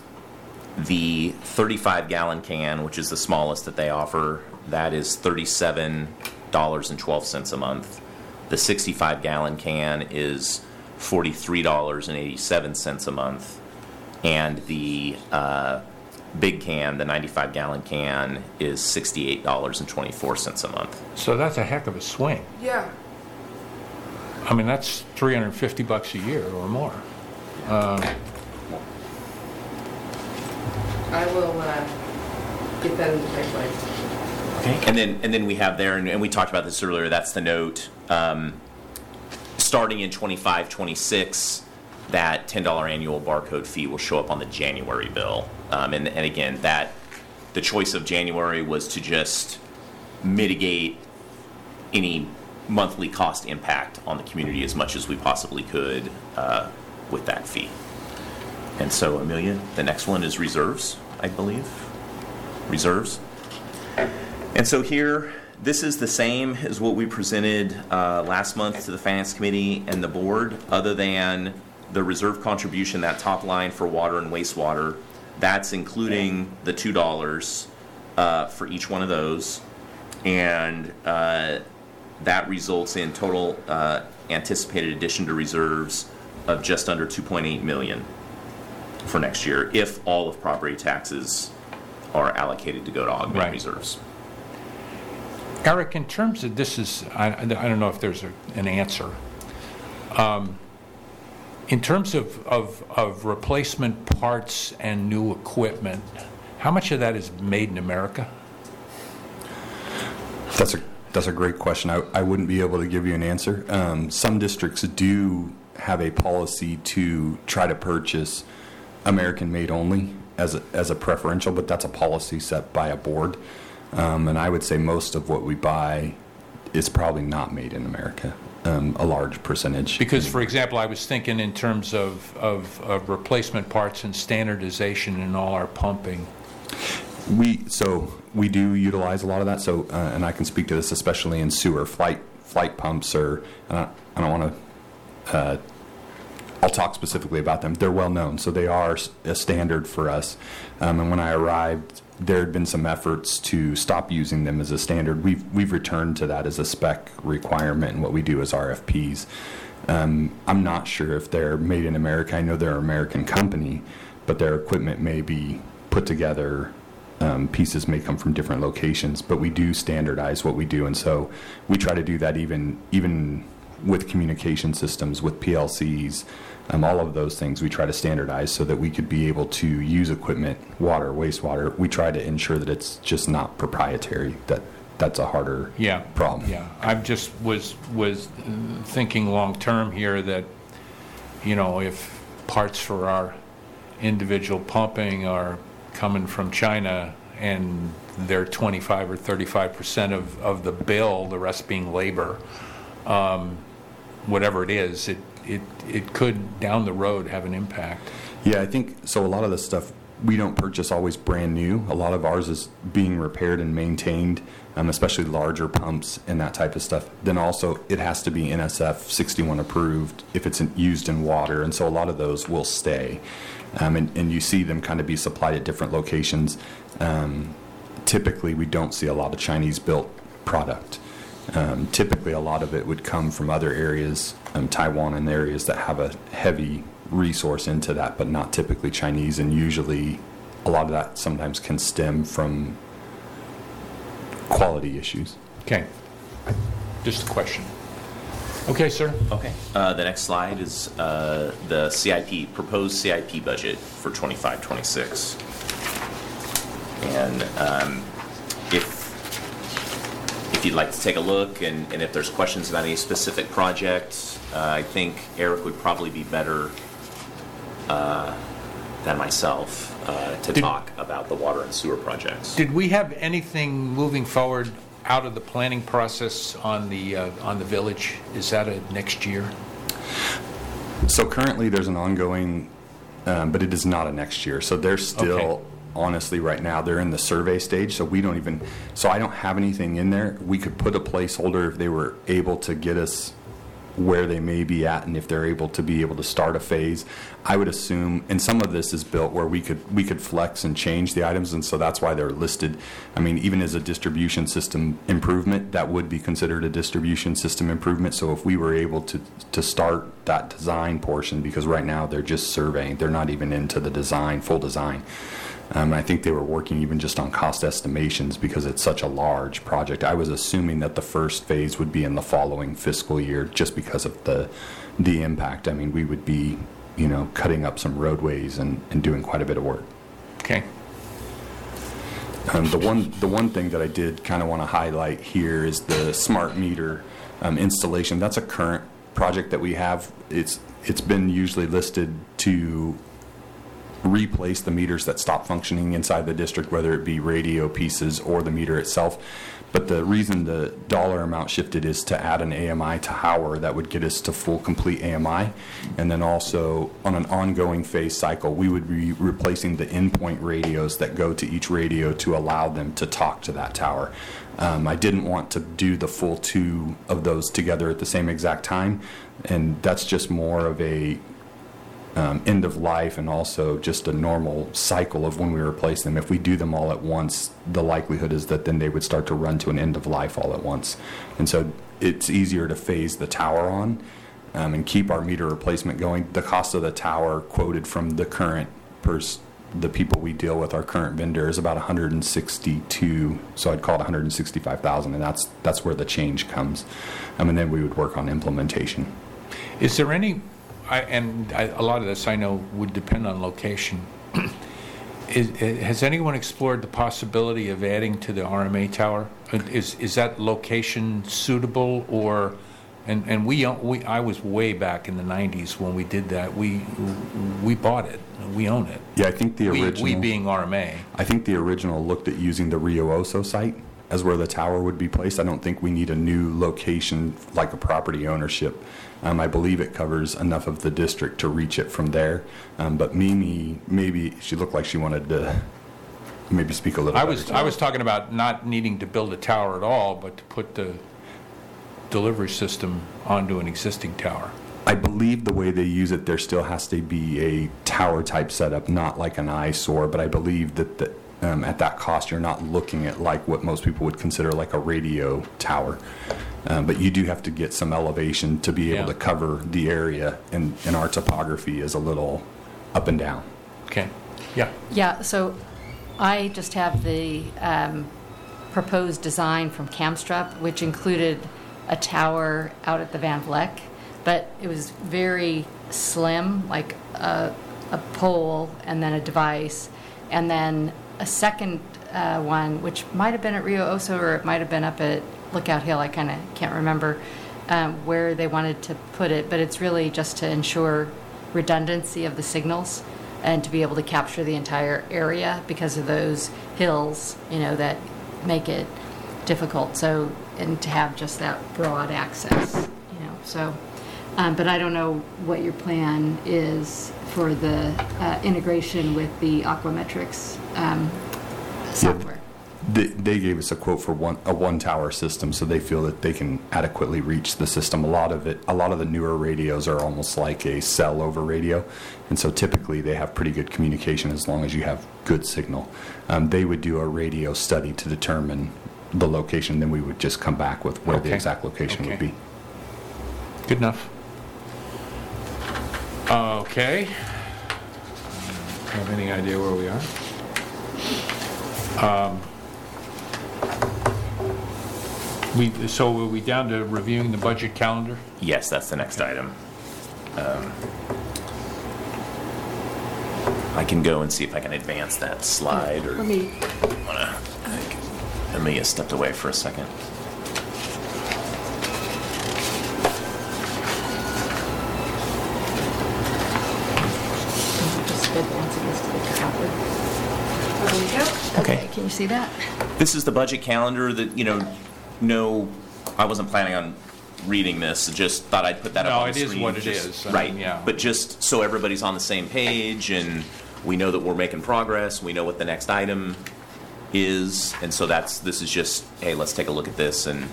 the thirty-five gallon can, which is the smallest that they offer, that is thirty-seven dollars and twelve cents a month. The sixty-five gallon can is forty-three dollars and eighty-seven cents a month. And the uh, big can, the ninety-five gallon can, is sixty-eight dollars and twenty-four cents a month. So that's a heck of a swing. Yeah. I mean, that's three hundred fifty bucks a year or more. Uh, I will uh, get that in the pipeline. Okay. And then and then we have there, and, and we talked about this earlier, that's the note. Um, starting in twenty-five twenty-six, that ten dollars annual barcode fee will show up on the January bill. Um, and, and again, that the choice of January was to just mitigate any monthly cost impact on the community as much as we possibly could uh, with that fee. And so, Amelia, the next one is reserves, I believe. Reserves. And so here, this is the same as what we presented uh, last month to the Finance Committee and the board, other than the reserve contribution, that top line for water and wastewater. That's including the two dollars uh, for each one of those. And uh, that results in total uh, anticipated addition to reserves of just under two point eight million dollars for next year, if all of property taxes are allocated to go to augment Right. reserves. Eric, in terms of this is, I, I don't know if there's a, an answer. Um, in terms of, of, of replacement parts and new equipment, how much of that is made in America? That's a that's a great question. I, I wouldn't be able to give you an answer. Um, some districts do have a policy to try to purchase American made only as a, as a preferential, but that's a policy set by a board. Um, and I would say most of what we buy is probably not made in America, um, a large percentage. Because, for example, I was thinking in terms of, of, of replacement parts and standardization in all our pumping. We so we do utilize a lot of that. So uh, and I can speak to this especially in sewer flight flight pumps. Or and I, I don't want to. Uh, I'll talk specifically about them. They're well known, so they are a standard for us. Um, and when I arrived, there had been some efforts to stop using them as a standard. We've we've returned to that as a spec requirement in what we do as R F Ps. Um, I'm not sure if they're made in America. I know they're an American company, but their equipment may be put together. Um, pieces may come from different locations, but we do standardize what we do, and so we try to do that even even with communication systems, with P L Cs, um, all of those things we try to standardize so that we could be able to use equipment, water, wastewater. We try to ensure that it's just not proprietary. That that's a harder Yeah. problem. Yeah, I just was, was thinking long-term here that, you know, if parts for our individual pumping are coming from China and they're twenty-five or thirty-five percent of, of the bill, the rest being labor, um, whatever it is, it, it, it could down the road have an impact. Yeah, I think so. A lot of the stuff we don't purchase always brand new. A lot of ours is being repaired and maintained, um, especially larger pumps and that type of stuff. Then also it has to be N S F sixty-one approved if it's in, used in water, and so a lot of those will stay. Um, and, and you see them kind of be supplied at different locations. Um, typically, we don't see a lot of Chinese-built product. Um, typically, a lot of it would come from other areas, um, Taiwan and areas that have a heavy resource into that, but not typically Chinese. And usually, a lot of that sometimes can stem from quality issues. Okay, just a question. Okay, sir. Okay. Uh, the next slide is uh, the C I P, proposed C I P budget for twenty-five twenty-six. And um, if if you'd like to take a look, and, and if there's questions about any specific projects, uh, I think Eric would probably be better uh, than myself uh, to Did- talk about the water and sewer projects. Did we have anything moving forward out of the planning process on the, uh, on the village? Is that a next year? So currently, there's an ongoing, um, but it is not a next year. So they're still, Okay. honestly, right now, they're in the survey stage. So we don't even, so I don't have anything in there. We could put a placeholder if they were able to get us where they may be at, and if they're able to be able to start a phase. I would assume, and some of this is built where we could we could flex and change the items, and so that's why they're listed. I mean, even as a distribution system improvement, that would be considered a distribution system improvement. So if we were able to to start that design portion, because right now they're just surveying, they're not even into the design, full design. Um, I think they were working even just on cost estimations because it's such a large project. I was assuming that the first phase would be in the following fiscal year just because of the the impact. I mean, we would be, you know, cutting up some roadways and, and doing quite a bit of work. Okay. Um, the one the one thing that I did kind of want to highlight here is the smart meter um, installation. That's a current project that we have. It's it's been usually listed to replace the meters that stop functioning inside the district, whether it be radio pieces or the meter itself. But the reason the dollar amount shifted is to add an A M I to Howard that would get us to full complete A M I. And then also on an ongoing phase cycle, we would be replacing the endpoint radios that go to each radio to allow them to talk to that tower. Um, I didn't want to do the full two of those together at the same exact time. And that's just more of a Um, end of life, and also just a normal cycle of when we replace them. If we do them all at once, the likelihood is that then they would start to run to an end of life all at once. And so it's easier to phase the tower on um, and keep our meter replacement going. The cost of the tower quoted from the current pers- the people we deal with, our current vendor, is about one hundred sixty-two, so I'd call it one hundred sixty-five thousand, and that's that's where the change comes. Um, and then we would work on implementation. Is there any, I, and I, a lot of this I know would depend on location. Is, has anyone explored the possibility of adding to the R M A tower? Is is that location suitable, or, and and we we I was way back in the nineties when we did that. We we bought it. We own it. Yeah, I think the We, original. we being R M A. I think the original looked at using the Rio Oso site as where the tower would be placed. I don't think we need a new location like a property ownership. Um, I believe it covers enough of the district to reach it from there. Um, but Mimi, maybe she looked like she wanted to maybe speak a little. I better was to I that. was talking about not needing to build a tower at all, but to put the delivery system onto an existing tower. I believe the way they use it, there still has to be a tower type setup, not like an eyesore. But I believe that the, um, at that cost, you're not looking at like what most people would consider like a radio tower. Um, but you do have to get some elevation to be able Yeah. to cover the area, and, and our topography is a little up and down. Okay. Yeah. Yeah, so I just have the um, proposed design from Camstrup, which included a tower out at the Van Vleck, but it was very slim, like a, a pole and then a device, and then a second uh, one, which might have been at Rio Oso or it might have been up at Lookout Hill, I kind of can't remember um, where they wanted to put it, but it's really just to ensure redundancy of the signals and to be able to capture the entire area because of those hills, you know, that make it difficult. So, and to have just that broad access, you know, so. Um, but I don't know what your plan is for the uh, integration with the Aquametrics um, software. They, they gave us a quote for one a one tower system, so they feel that they can adequately reach the system. A lot of it, a lot of the newer radios are almost like a cell over radio, and so typically they have pretty good communication as long as you have good signal. Um, they would do a radio study to determine the location, then we would just come back with where Okay. the exact location Okay. would be. Good enough. Okay. Have any idea where we are? Um, we, so are we down to reviewing the budget calendar? Yes, that's the next item. Um, I can go and see if I can advance that slide, or Let me, wanna. Amelia stepped away for a second. just advancing this to the top. There we go. Okay. Can you see that? This is the budget calendar that, you know, no, I wasn't planning on reading this. Just thought I'd put that No, up on it the is screen. what it just- is. I Right. mean, yeah. But just so everybody's on the same page and we know that we're making progress, we know what the next item is, and so that's, this is just, hey, let's take a look at this, and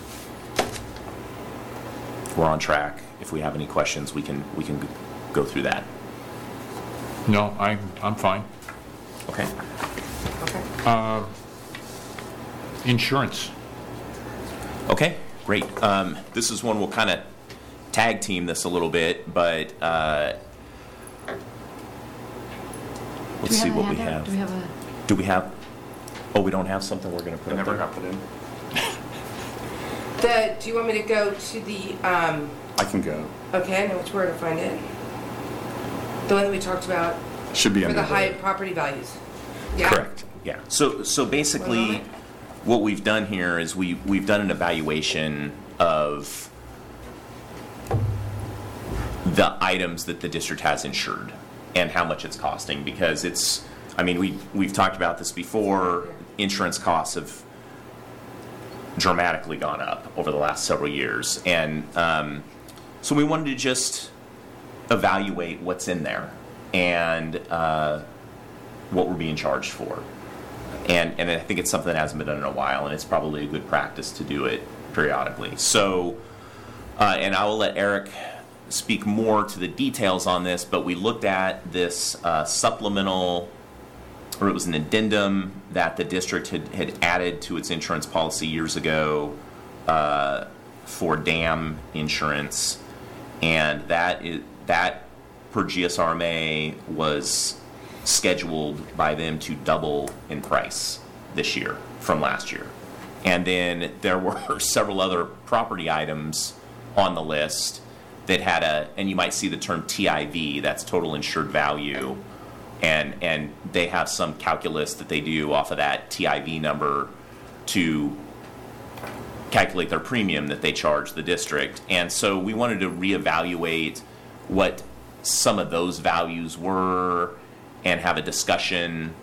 we're on track. If we have any questions, we can, we can g- go through that. No, I'm, I'm fine. Okay? Okay. Insurance. Okay, great. Um, this is one we'll kind of tag team this a little bit, but uh, let's see what we have. Do we have a? Do we have? Oh, we don't have something we're going to put up there? put in. The, do you want me to go to the, um, I can go. okay, I know which word to find it. The one that we talked about Should be for under the high property values. Yeah? Correct. Yeah. So, so One basically, moment. what we've done here is we we've done an evaluation of the items that the district has insured and how much it's costing, because it's, I mean, we we've talked about this before. Insurance costs have dramatically gone up over the last several years, and um, so we wanted to just evaluate what's in there and uh, what we're being charged for. And and I think it's something that hasn't been done in a while, and it's probably a good practice to do it periodically. So, uh, and I will let Eric speak more to the details on this, but we looked at this uh, supplemental, or it was an addendum that the district had, had added to its insurance policy years ago uh, for dam insurance, and that is that per G S R M A was scheduled by them to double in price this year from last year. And then there were several other property items on the list that had a, and you might see the term T I V, that's total insured value, and and they have some calculus that they do off of that T I V number to calculate their premium that they charge the district. And so we wanted to reevaluate what some of those values were and have a discussion,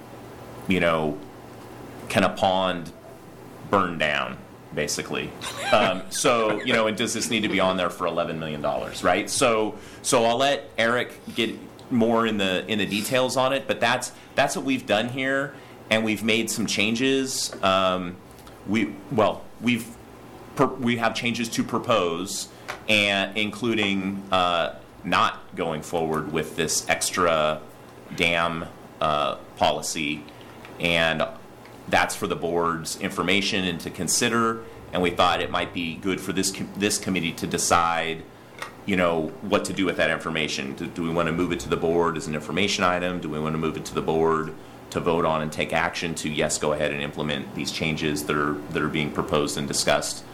you know, can a pond burn down, basically? Um, so, you know, and does this need to be on there for eleven million dollars, right? So, so I'll let Eric get more in the in the details on it, but that's that's what we've done here, and we've made some changes. Um, we well, we've per, we have changes to propose, and including uh, not going forward with this extra dam uh, policy, and that's for the board's information and to consider. And we thought it might be good for this com- this committee to decide, you know, what to do with that information. Do, do we want to move it to the board as an information item? Do we want to move it to the board to vote on and take action to, yes, go ahead and implement these changes that are that are being proposed and discussed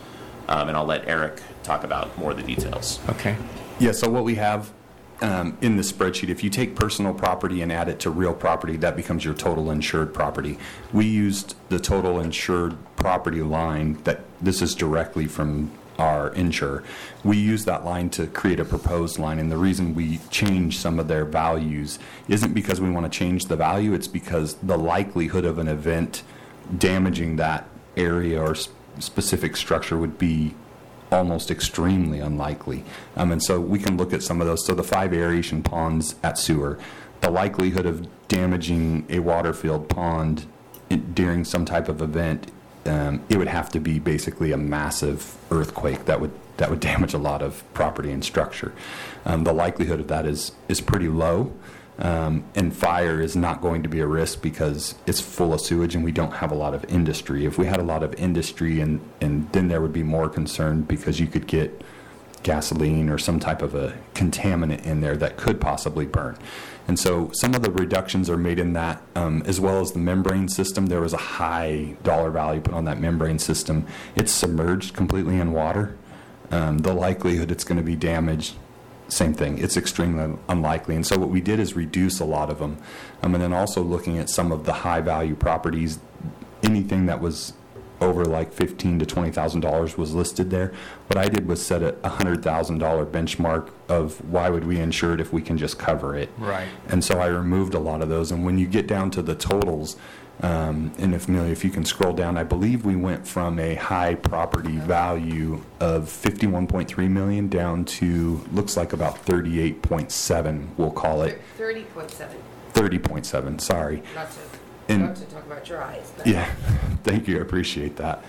Um, and I'll let Eric talk about more of the details. Okay. Yeah, so what we have um, in the spreadsheet, if you take personal property and add it to real property, that becomes your total insured property. We used the total insured property line, that this is directly from our insurer. We use that line to create a proposed line, and the reason we change some of their values isn't because we want to change the value, it's because the likelihood of an event damaging that area or sp- specific structure would be almost extremely unlikely. Um, and so we can look at some of those. So the five aeration ponds at Sewer, the likelihood of damaging a water-filled pond in, during some type of event, um, it would have to be basically a massive earthquake that would that would damage a lot of property and structure. Um, the likelihood of that is is pretty low. Um, and fire is not going to be a risk because it's full of sewage and we don't have a lot of industry. If we had a lot of industry, and, and then there would be more concern because you could get gasoline or some type of a contaminant in there that could possibly burn. And so some of the reductions are made in that, um, as well as the membrane system. There was a high dollar value put on that membrane system. It's submerged completely in water. Um, the likelihood it's going to be damaged, same thing. It's extremely unlikely. And so what we did is reduce a lot of them. Um, and then also looking at some of the high value properties, anything that was over like fifteen thousand to twenty thousand dollars was listed there. What I did was set a one hundred thousand dollars benchmark of why would we insure it if we can just cover it. Right. And so I removed a lot of those. And when you get down to the totals, Um, and if, Amelia, if you can scroll down, I believe we went from a high property value of fifty-one point three million down to, looks like about thirty-eight point seven, we'll call it. thirty point seven, thirty point seven, sorry. not to, And- not to talk about your eyes. but- Yeah, thank you, I appreciate that.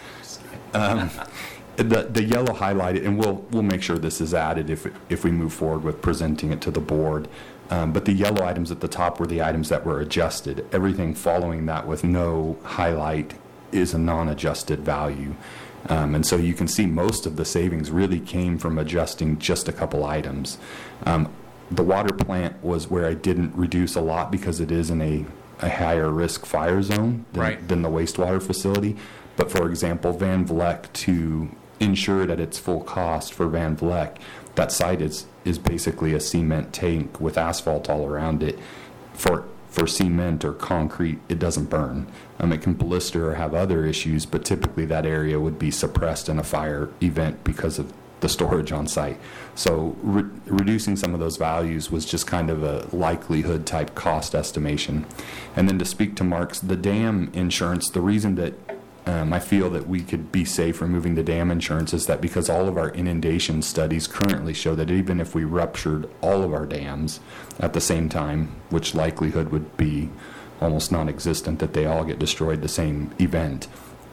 Um, the the yellow highlighted, and we'll we'll make sure this is added if if we move forward with presenting it to the board. Um, but the yellow items at the top were the items that were adjusted. Everything following that with no highlight is a non-adjusted value. Um, and so you can see most of the savings really came from adjusting just a couple items. Um, the water plant was where I didn't reduce a lot because it is in a, a higher risk fire zone than, Right. than the wastewater facility. But for example, Van Vleck, to insure it at its full cost for Van Vleck, that site is is basically a cement tank with asphalt all around it. For for cement or concrete, it doesn't burn. Um, it can blister or have other issues, but typically that area would be suppressed in a fire event because of the storage on site. So re- reducing some of those values was just kind of a likelihood type cost estimation. And then to speak to Mark's, the dam insurance, the reason that Um, I feel that we could be safe removing the dam insurance is that because all of our inundation studies currently show that even if we ruptured all of our dams at the same time, which likelihood would be almost non-existent that they all get destroyed the same event,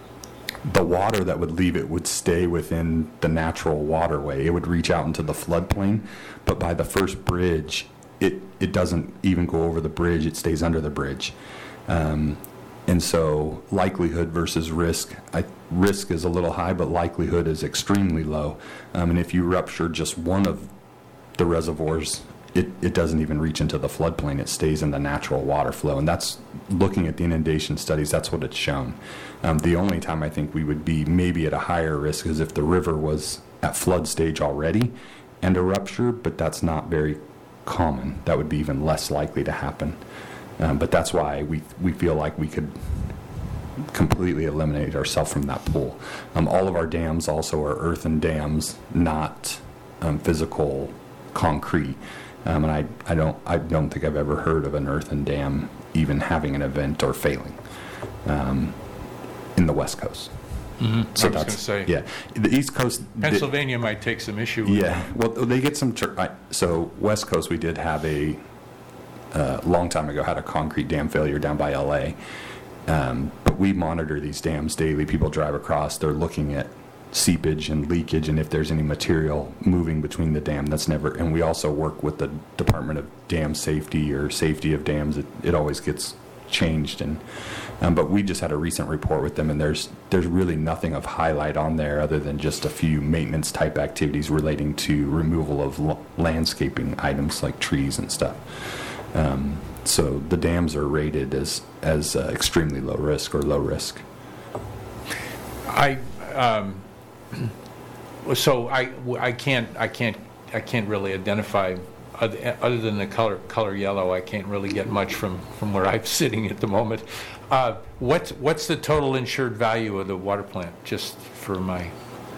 the water that would leave it would stay within the natural waterway. It would reach out into the floodplain, but by the first bridge, it, it doesn't even go over the bridge, it stays under the bridge. Um, And so likelihood versus risk, I, risk is a little high, but likelihood is extremely low. Um, and if you rupture just one of the reservoirs, it, it doesn't even reach into the floodplain. It stays in the natural water flow. And that's, looking at the inundation studies, that's what it's shown. Um, the only time I think we would be maybe at a higher risk is if the river was at flood stage already and a rupture, but that's not very common. That would be even less likely to happen. Um, but that's why we we feel like we could completely eliminate ourselves from that pool. Um, all of our dams also are earthen dams, not um, physical concrete. Um, and I, I don't I don't think I've ever heard of an earthen dam even having an event or failing um, in the West Coast. Mm-hmm. So I was going that's to say, yeah. The East Coast, Pennsylvania might take some issue with yeah. Well, they get some. Tr- I, so West Coast, we did have a. A uh, long time ago had a concrete dam failure down by L A. Um, but we monitor these dams daily. People drive across, they're looking at seepage and leakage and if there's any material moving between the dam. That's never, and we also work with the Department of Dam Safety or Safety of Dams. It, it always gets changed. And um, but we just had a recent report with them, and there's there's really nothing of highlight on there other than just a few maintenance type activities relating to removal of l- landscaping items like trees and stuff. Um, so the dams are rated as as uh, extremely low risk or low risk. I, um, So I, I can't, I can't, I can't really identify, other other than the color, color yellow, I can't really get much from, from where I'm sitting at the moment. Uh, What's, what's the total insured value of the water plant, just for my,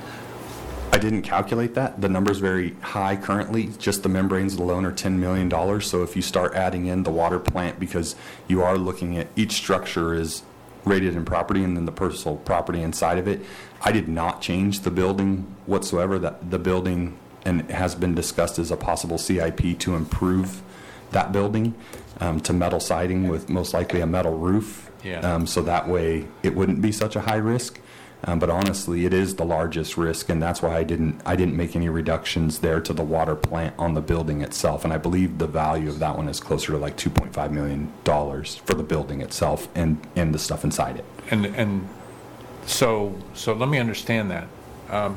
I didn't calculate that. The number's very high currently. Just the membranes alone are ten million dollars. So if you start adding in the water plant, because you are looking at each structure is rated in property and then the personal property inside of it. I did not change the building whatsoever. That the building, and it has been discussed as a possible C I P to improve that building um, to metal siding with most likely a metal roof. Yeah. Um, so that way it wouldn't be such a high risk. Um, but honestly, it is the largest risk, and that's why I didn't I didn't make any reductions there to the water plant on the building itself. And I believe the value of that one is closer to like two point five million dollars for the building itself and, and the stuff inside it. and, and so, so let me understand that. Um,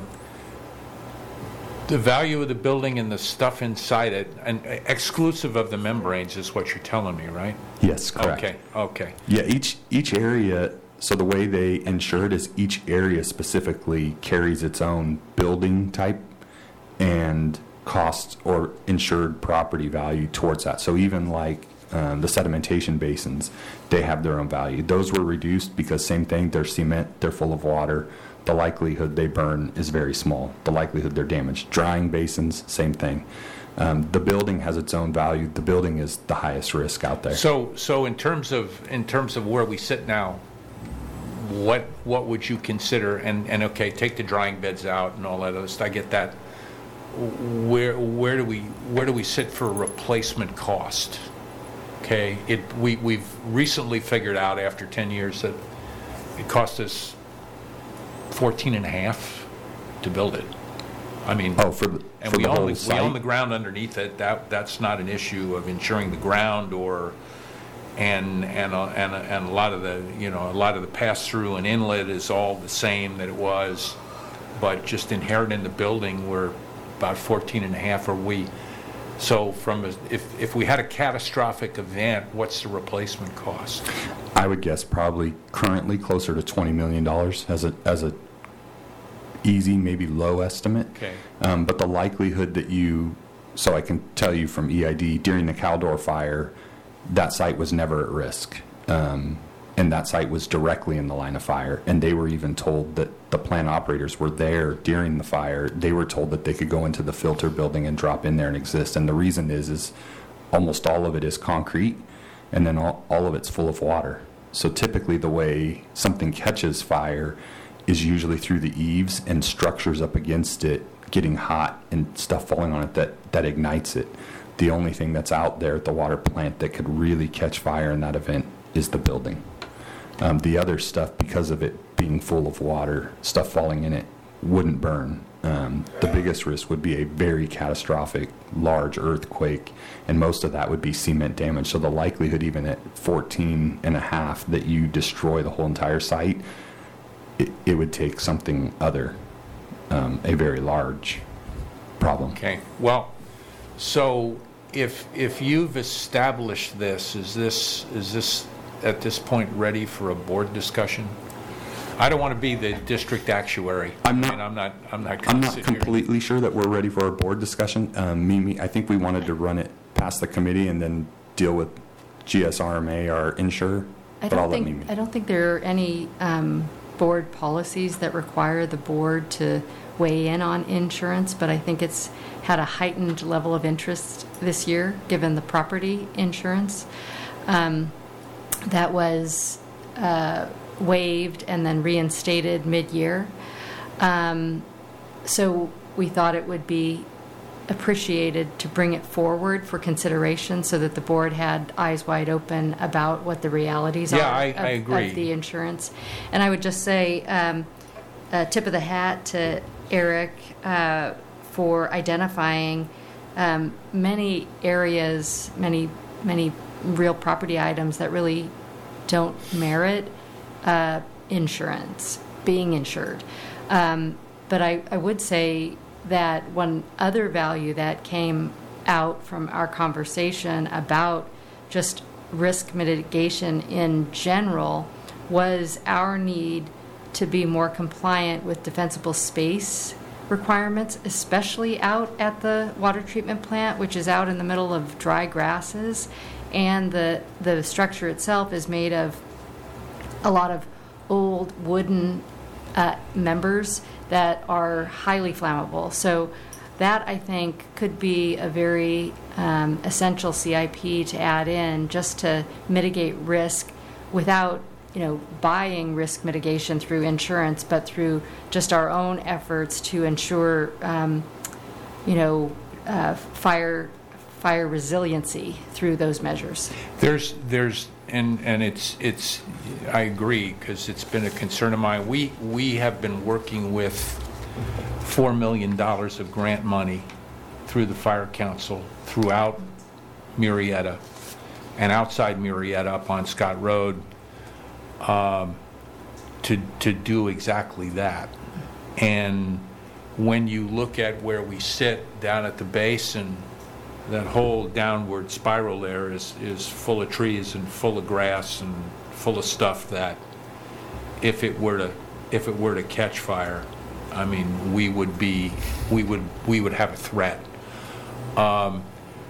The value of the building and the stuff inside it, and exclusive of the membranes is what you're telling me, right? Yes, correct. Okay, okay. Yeah, each each area, so the way they insure it is each area specifically carries its own building type and cost or insured property value towards that. So even like um, the sedimentation basins, they have their own value. Those were reduced because same thing, they're cement, they're full of water. The likelihood they burn is very small. The likelihood they're damaged. Drying basins, same thing. Um, the building has its own value. The building is the highest risk out there. So, so in terms of, in terms of where we sit now, what, what would you consider, and, and okay, take the drying beds out and all that other stuff, I get that. Where, where do we, where do we sit for replacement cost? Okay, it, we, we've recently figured out after ten years that it cost us fourteen and a half to build it. I mean, Oh, for the, and for we the own whole the, we site? own the ground underneath it. That that's not an issue of insuring the ground or, and and a, and a, and a lot of the you know a lot of the pass through and inlet is all the same that it was, but just inherent in the building we're about fourteen and a half. Are we? So from a, if if we had a catastrophic event, what's the replacement cost? I would guess probably currently closer to twenty million dollars as a as a easy, maybe low estimate. Okay. Um, but the likelihood that you, so I can tell you from E I D, during the Caldor fire, that site was never at risk. Um, and that site was directly in the line of fire. And they were even told that the plant operators were there during the fire. They were told that they could go into the filter building and drop in there and exist. And the reason is, is almost all of it is concrete, and then all, all of it's full of water. So typically the way something catches fire is usually through the eaves and structures up against it getting hot and stuff falling on it that, that ignites it. The only thing that's out there at the water plant that could really catch fire in that event is the building. Um, the other stuff, because of it being full of water, stuff falling in it wouldn't burn. Um, the biggest risk would be a very catastrophic, large earthquake, and most of that would be cement damage. So the likelihood, even at fourteen and a half, that you destroy the whole entire site, it, it would take something other, um, a very large problem. Okay. Well, so if if you've established this, is this is this at this point ready for a board discussion? I don't want to be the district actuary. I'm not- I mean, I'm not. I'm not. I'm gonna not sit here. completely sure that we're ready for a board discussion. Um, Mimi, I think we wanted to run it past the committee and then deal with G S R M A, our insurer. I But I'll don't let think, Mimi. I don't think there are any um, board policies that require the board to weigh in on insurance, but I think it's had a heightened level of interest this year, given the property insurance um, that was uh, waived and then reinstated mid-year. Um, so we thought it would be appreciated to bring it forward for consideration so that the board had eyes wide open about what the realities Yeah, are I- of, I agree. of the insurance. And I would just say, um, a tip of the hat to Eric uh, for identifying um, many areas, many, many real property items that really don't merit uh, insurance, being insured. Um, but I, I would say that one other value that came out from our conversation about just risk mitigation in general was our need to be more compliant with defensible space requirements, especially out at the water treatment plant, which is out in the middle of dry grasses. And the, the structure itself is made of a lot of old wooden uh, members that are highly flammable. So that, I think, could be a very um, essential C I P to add in just to mitigate risk without, you know, buying risk mitigation through insurance, but through just our own efforts to ensure, um, you know, uh, fire fire resiliency through those measures. There's, there's, and and it's it's. I agree, because it's been a concern of mine. We we have been working with four million dollars of grant money through the Fire Council throughout Murrieta and outside Murrieta up on Scott Road um, to to do exactly that. And when you look at where we sit down at the base, and that whole downward spiral there is is full of trees and full of grass and full of stuff that if it were to if it were to catch fire, I mean, we would be we would we would have a threat. Um,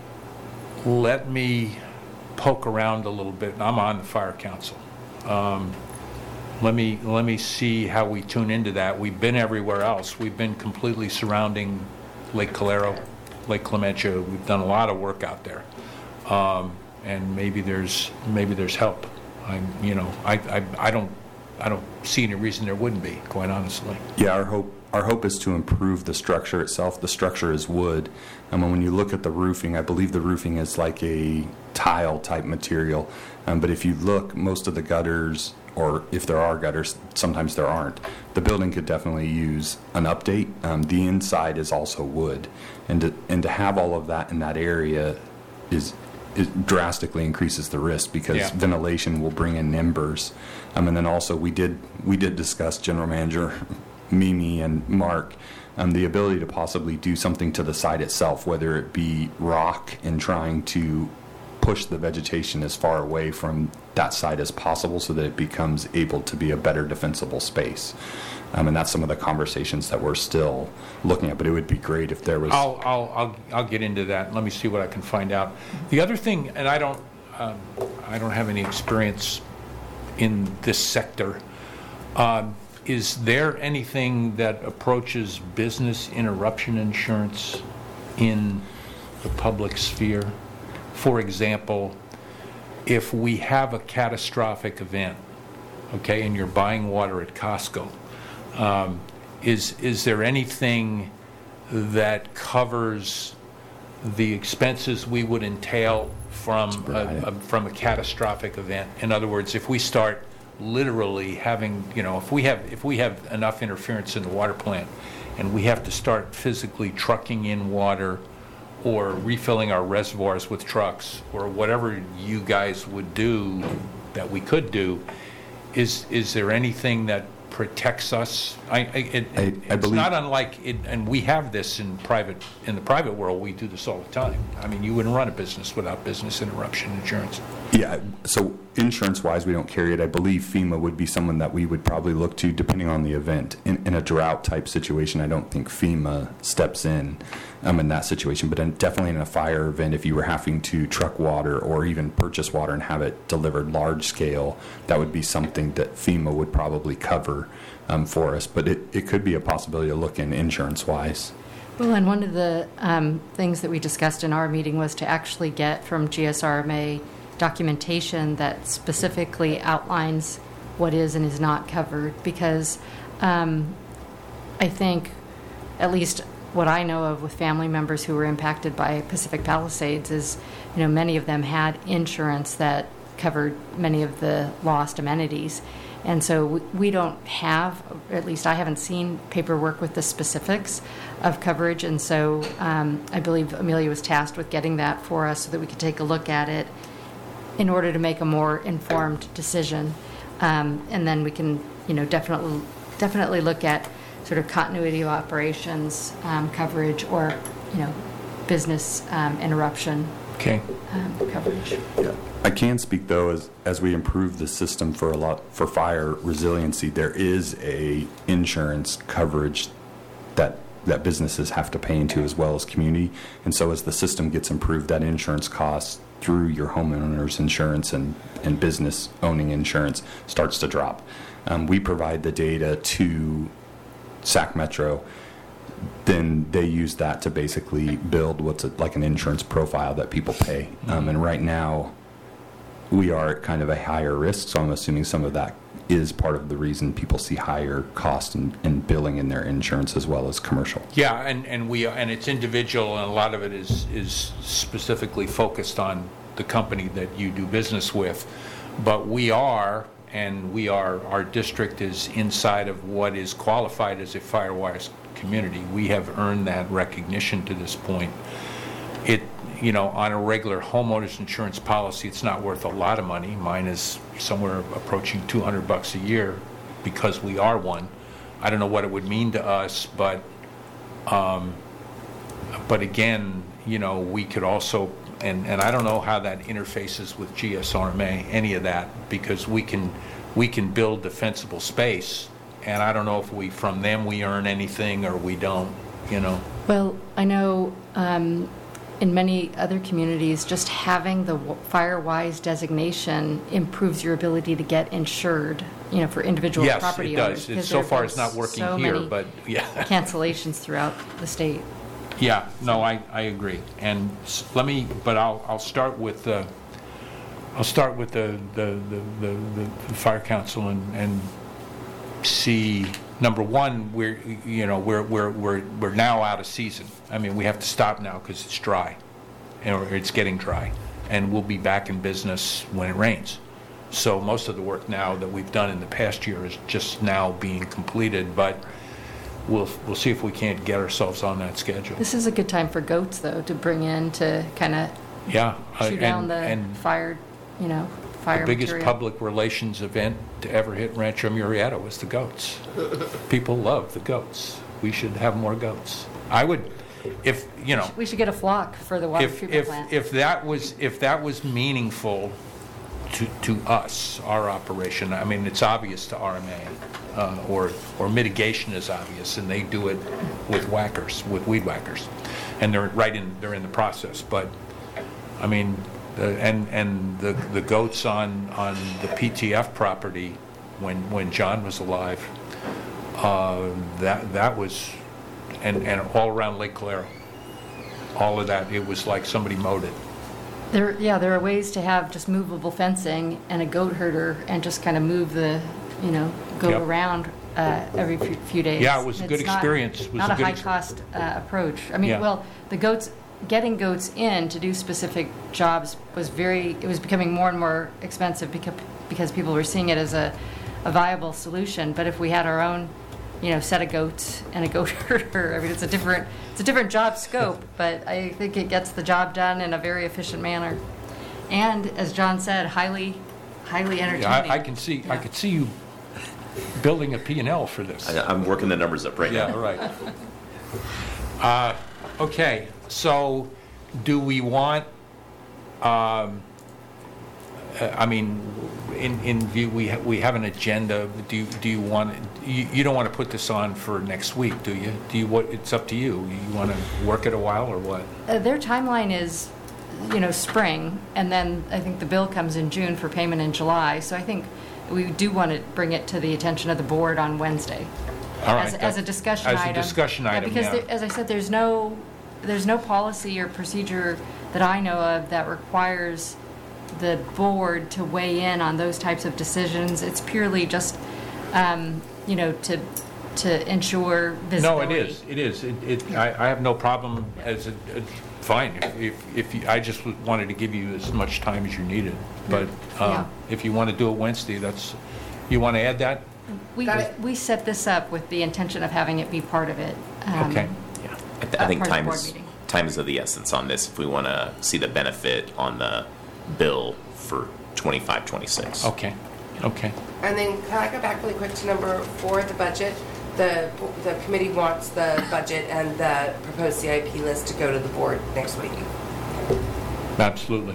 let me poke around a little bit. I'm on the Fire Council. Um, let me let me see how we tune into that. We've been everywhere else. We've been completely surrounding Lake Calero, Lake Clementia. We've done a lot of work out there, um, and maybe there's maybe there's help. I'm you know I, I I don't I don't see any reason there wouldn't be, quite honestly. Yeah, our hope our hope is to improve the structure itself. The structure is wood, and when you look at the roofing, I believe the roofing is like a tile type material. Um, but if you look, most of the gutters, or if there are gutters, sometimes there aren't. The building could definitely use an update. Um, the inside is also wood, and to, and to have all of that in that area is it drastically increases the risk, because Yeah. ventilation will bring in embers. Um, and then also we did we did discuss, General Manager Mimi and Mark, um, the ability to possibly do something to the site itself, whether it be rock and trying to push the vegetation as far away from that site as possible so that it becomes able to be a better defensible space. Um, and that's some of the conversations that we're still looking at, but it would be great if there was... I'll, I'll, I'll, I'll get into that. Let me see what I can find out. The other thing, and I don't, um, I don't have any experience in this sector, um, is there anything that approaches business interruption insurance in the public sphere? For example, if we have a catastrophic event, okay, and you're buying water at Costco, um, is is there anything that covers the expenses we would entail from a, a, from a catastrophic event? In other words, if we start literally having, you know, if we have if we have enough interference in the water plant, and we have to start physically trucking in water, or refilling our reservoirs with trucks, or whatever you guys would do that we could do, is is there anything that protects us? I, I, it, I, I it's believe, not unlike it, and we have this in private in the private world. We do this all the time. I mean, you wouldn't run a business without business interruption insurance. Yeah, so insurance-wise, we don't carry it. I believe FEMA would be someone that we would probably look to, depending on the event. In, in a drought-type situation, I don't think FEMA steps in um, in that situation, but in, definitely in a fire event, if you were having to truck water or even purchase water and have it delivered large-scale, that would be something that FEMA would probably cover um, for us. But it, it could be a possibility to look in insurance-wise. Well, and one of the um, things that we discussed in our meeting was to actually get from G S R M A documentation that specifically outlines what is and is not covered, because um, I think, at least what I know of with family members who were impacted by Pacific Palisades, is, you know, many of them had insurance that covered many of the lost amenities. And so we, we don't have, or at least I haven't seen paperwork with the specifics of coverage. And so um, I believe Amelia was tasked with getting that for us so that we could take a look at it in order to make a more informed decision. Um, and then we can, you know, definitely definitely look at sort of continuity of operations um, coverage, or, you know, business um, interruption Okay. um, coverage. Yeah. I can speak, though, as as we improve the system for a lot for fire resiliency, there is a insurance coverage that that businesses have to pay into as well as community. And so as the system gets improved, that insurance cost through your homeowner's insurance and, and business owning insurance starts to drop. Um, we provide the data to S A C Metro. Then they use that to basically build what's a, like an insurance profile that people pay. Um, and right now, we are at kind of a higher risk, so I'm assuming some of that is part of the reason people see higher cost in, in billing in their insurance as well as commercial. Yeah, and, and we and it's individual, and a lot of it is is specifically focused on the company that you do business with. But we are, and we are, our district is inside of what is qualified as a Firewise community. We have earned that recognition to this point. It, you know, on a regular homeowners insurance policy, it's not worth a lot of money. Mine is somewhere approaching two hundred bucks a year because we are one. I don't know what it would mean to us, but, um, but again, you know, we could also, and, and I don't know how that interfaces with G S R M A, any of that, because we can, we can build defensible space, and I don't know if we, from them, we earn anything or we don't, you know. Well, I know um, in many other communities, just having the w- Firewise designation improves your ability to get insured, you know, for individual Yes, property it owners. does. because It's, so there have far, been it's not working so here, many but yeah. cancellations throughout the state. Yeah, no, I, I agree. And s- let me, but I'll, I'll start with the, I'll start with the, the, the, the, the fire council and, and see, number one, we're, you know, we're, we're, we're, we're now out of season. I mean, we have to stop now because it's dry, or it's getting dry, and we'll be back in business when it rains. So most of the work now that we've done in the past year is just now being completed, but we'll, we'll see if we can't get ourselves on that schedule. This is a good time for goats, though, to bring in to kind of Yeah. uh, shoot down and- the and fire, you know, fire the biggest material. public relations event to ever hit Rancho Murrieta was the goats. People love the goats. We should have more goats. I would, if, you know, We should get a flock for the water if, treatment if, plant. if that was, if that was meaningful to, to us, our operation, I mean, it's obvious to R M A, uh, or, or mitigation is obvious, and they do it with whackers, with weed whackers. And they're right in, they're in the process, but, I mean, the, and, and the, the goats on, on the P T F property, when, when John was alive, uh, that, that was, and, and all around Lake Calero, all of that, it was like somebody mowed it. There, yeah, there are ways to have just movable fencing and a goat herder and just kind of move the, you know, go Yep. around uh, every few, few days. Yeah, it was a good It's not- experience. It was Not a a good ex- high-cost uh, approach. I mean, Yeah. well, the goats, getting goats in to do specific jobs was very, it was becoming more and more expensive because, because people were seeing it as a, a viable solution. But if we had our own, you know, set of goats and a goat herder, I mean, it's a different, it's a different job scope, but I think it gets the job done in a very efficient manner. And, as John said, highly, highly entertaining. Yeah, I, I can see, I Yeah. could see you building a P and L for this. I- I'm working the numbers up right Yeah, now. right. Uh, okay, so do we want, um, uh, I mean, in, in view, we, ha- we have an agenda. Do you, do you want, you, you don't want to put this on for next week, do you? Do you, what, it's up to you. You want to work it a while or what? Uh, Their timeline is, you know, spring, and then I think the bill comes in June for payment in July. So I think we do want to bring it to the attention of the board on Wednesday. All right, As, that- as a discussion as a item. discussion item, Because, yeah. there- as I said, there's no, there's no policy or procedure that I know of that requires the board to weigh in on those types of decisions. It's purely just, um, you know, to, to ensure No, visibility. it is, it is. It, it, I, I have no problem as, a- uh, fine, if- if, if, you- I just wanted to give you as much time as you needed. But Yeah. um, if you want to do it Wednesday, that's, you want to add that? We, Got it. we set this up with the intention of having it be part of it. um, Okay. Yeah. I, th- I think Part of the time board is, meeting. time is of the essence on this if we want to see the benefit on the bill for twenty-five, twenty-six. Okay, okay. And then can I go back really quick to number four, the budget? The, the committee wants the budget and the proposed C I P list to go to the board next week. Absolutely.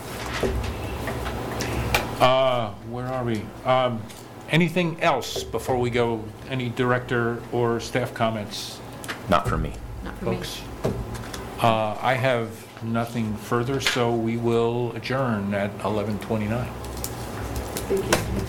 Uh, where are we? Um, anything else before we go? Any director or staff comments Not for me. Not for me. Folks? Uh, I have nothing further, so we will adjourn at eleven twenty-nine. Thank you.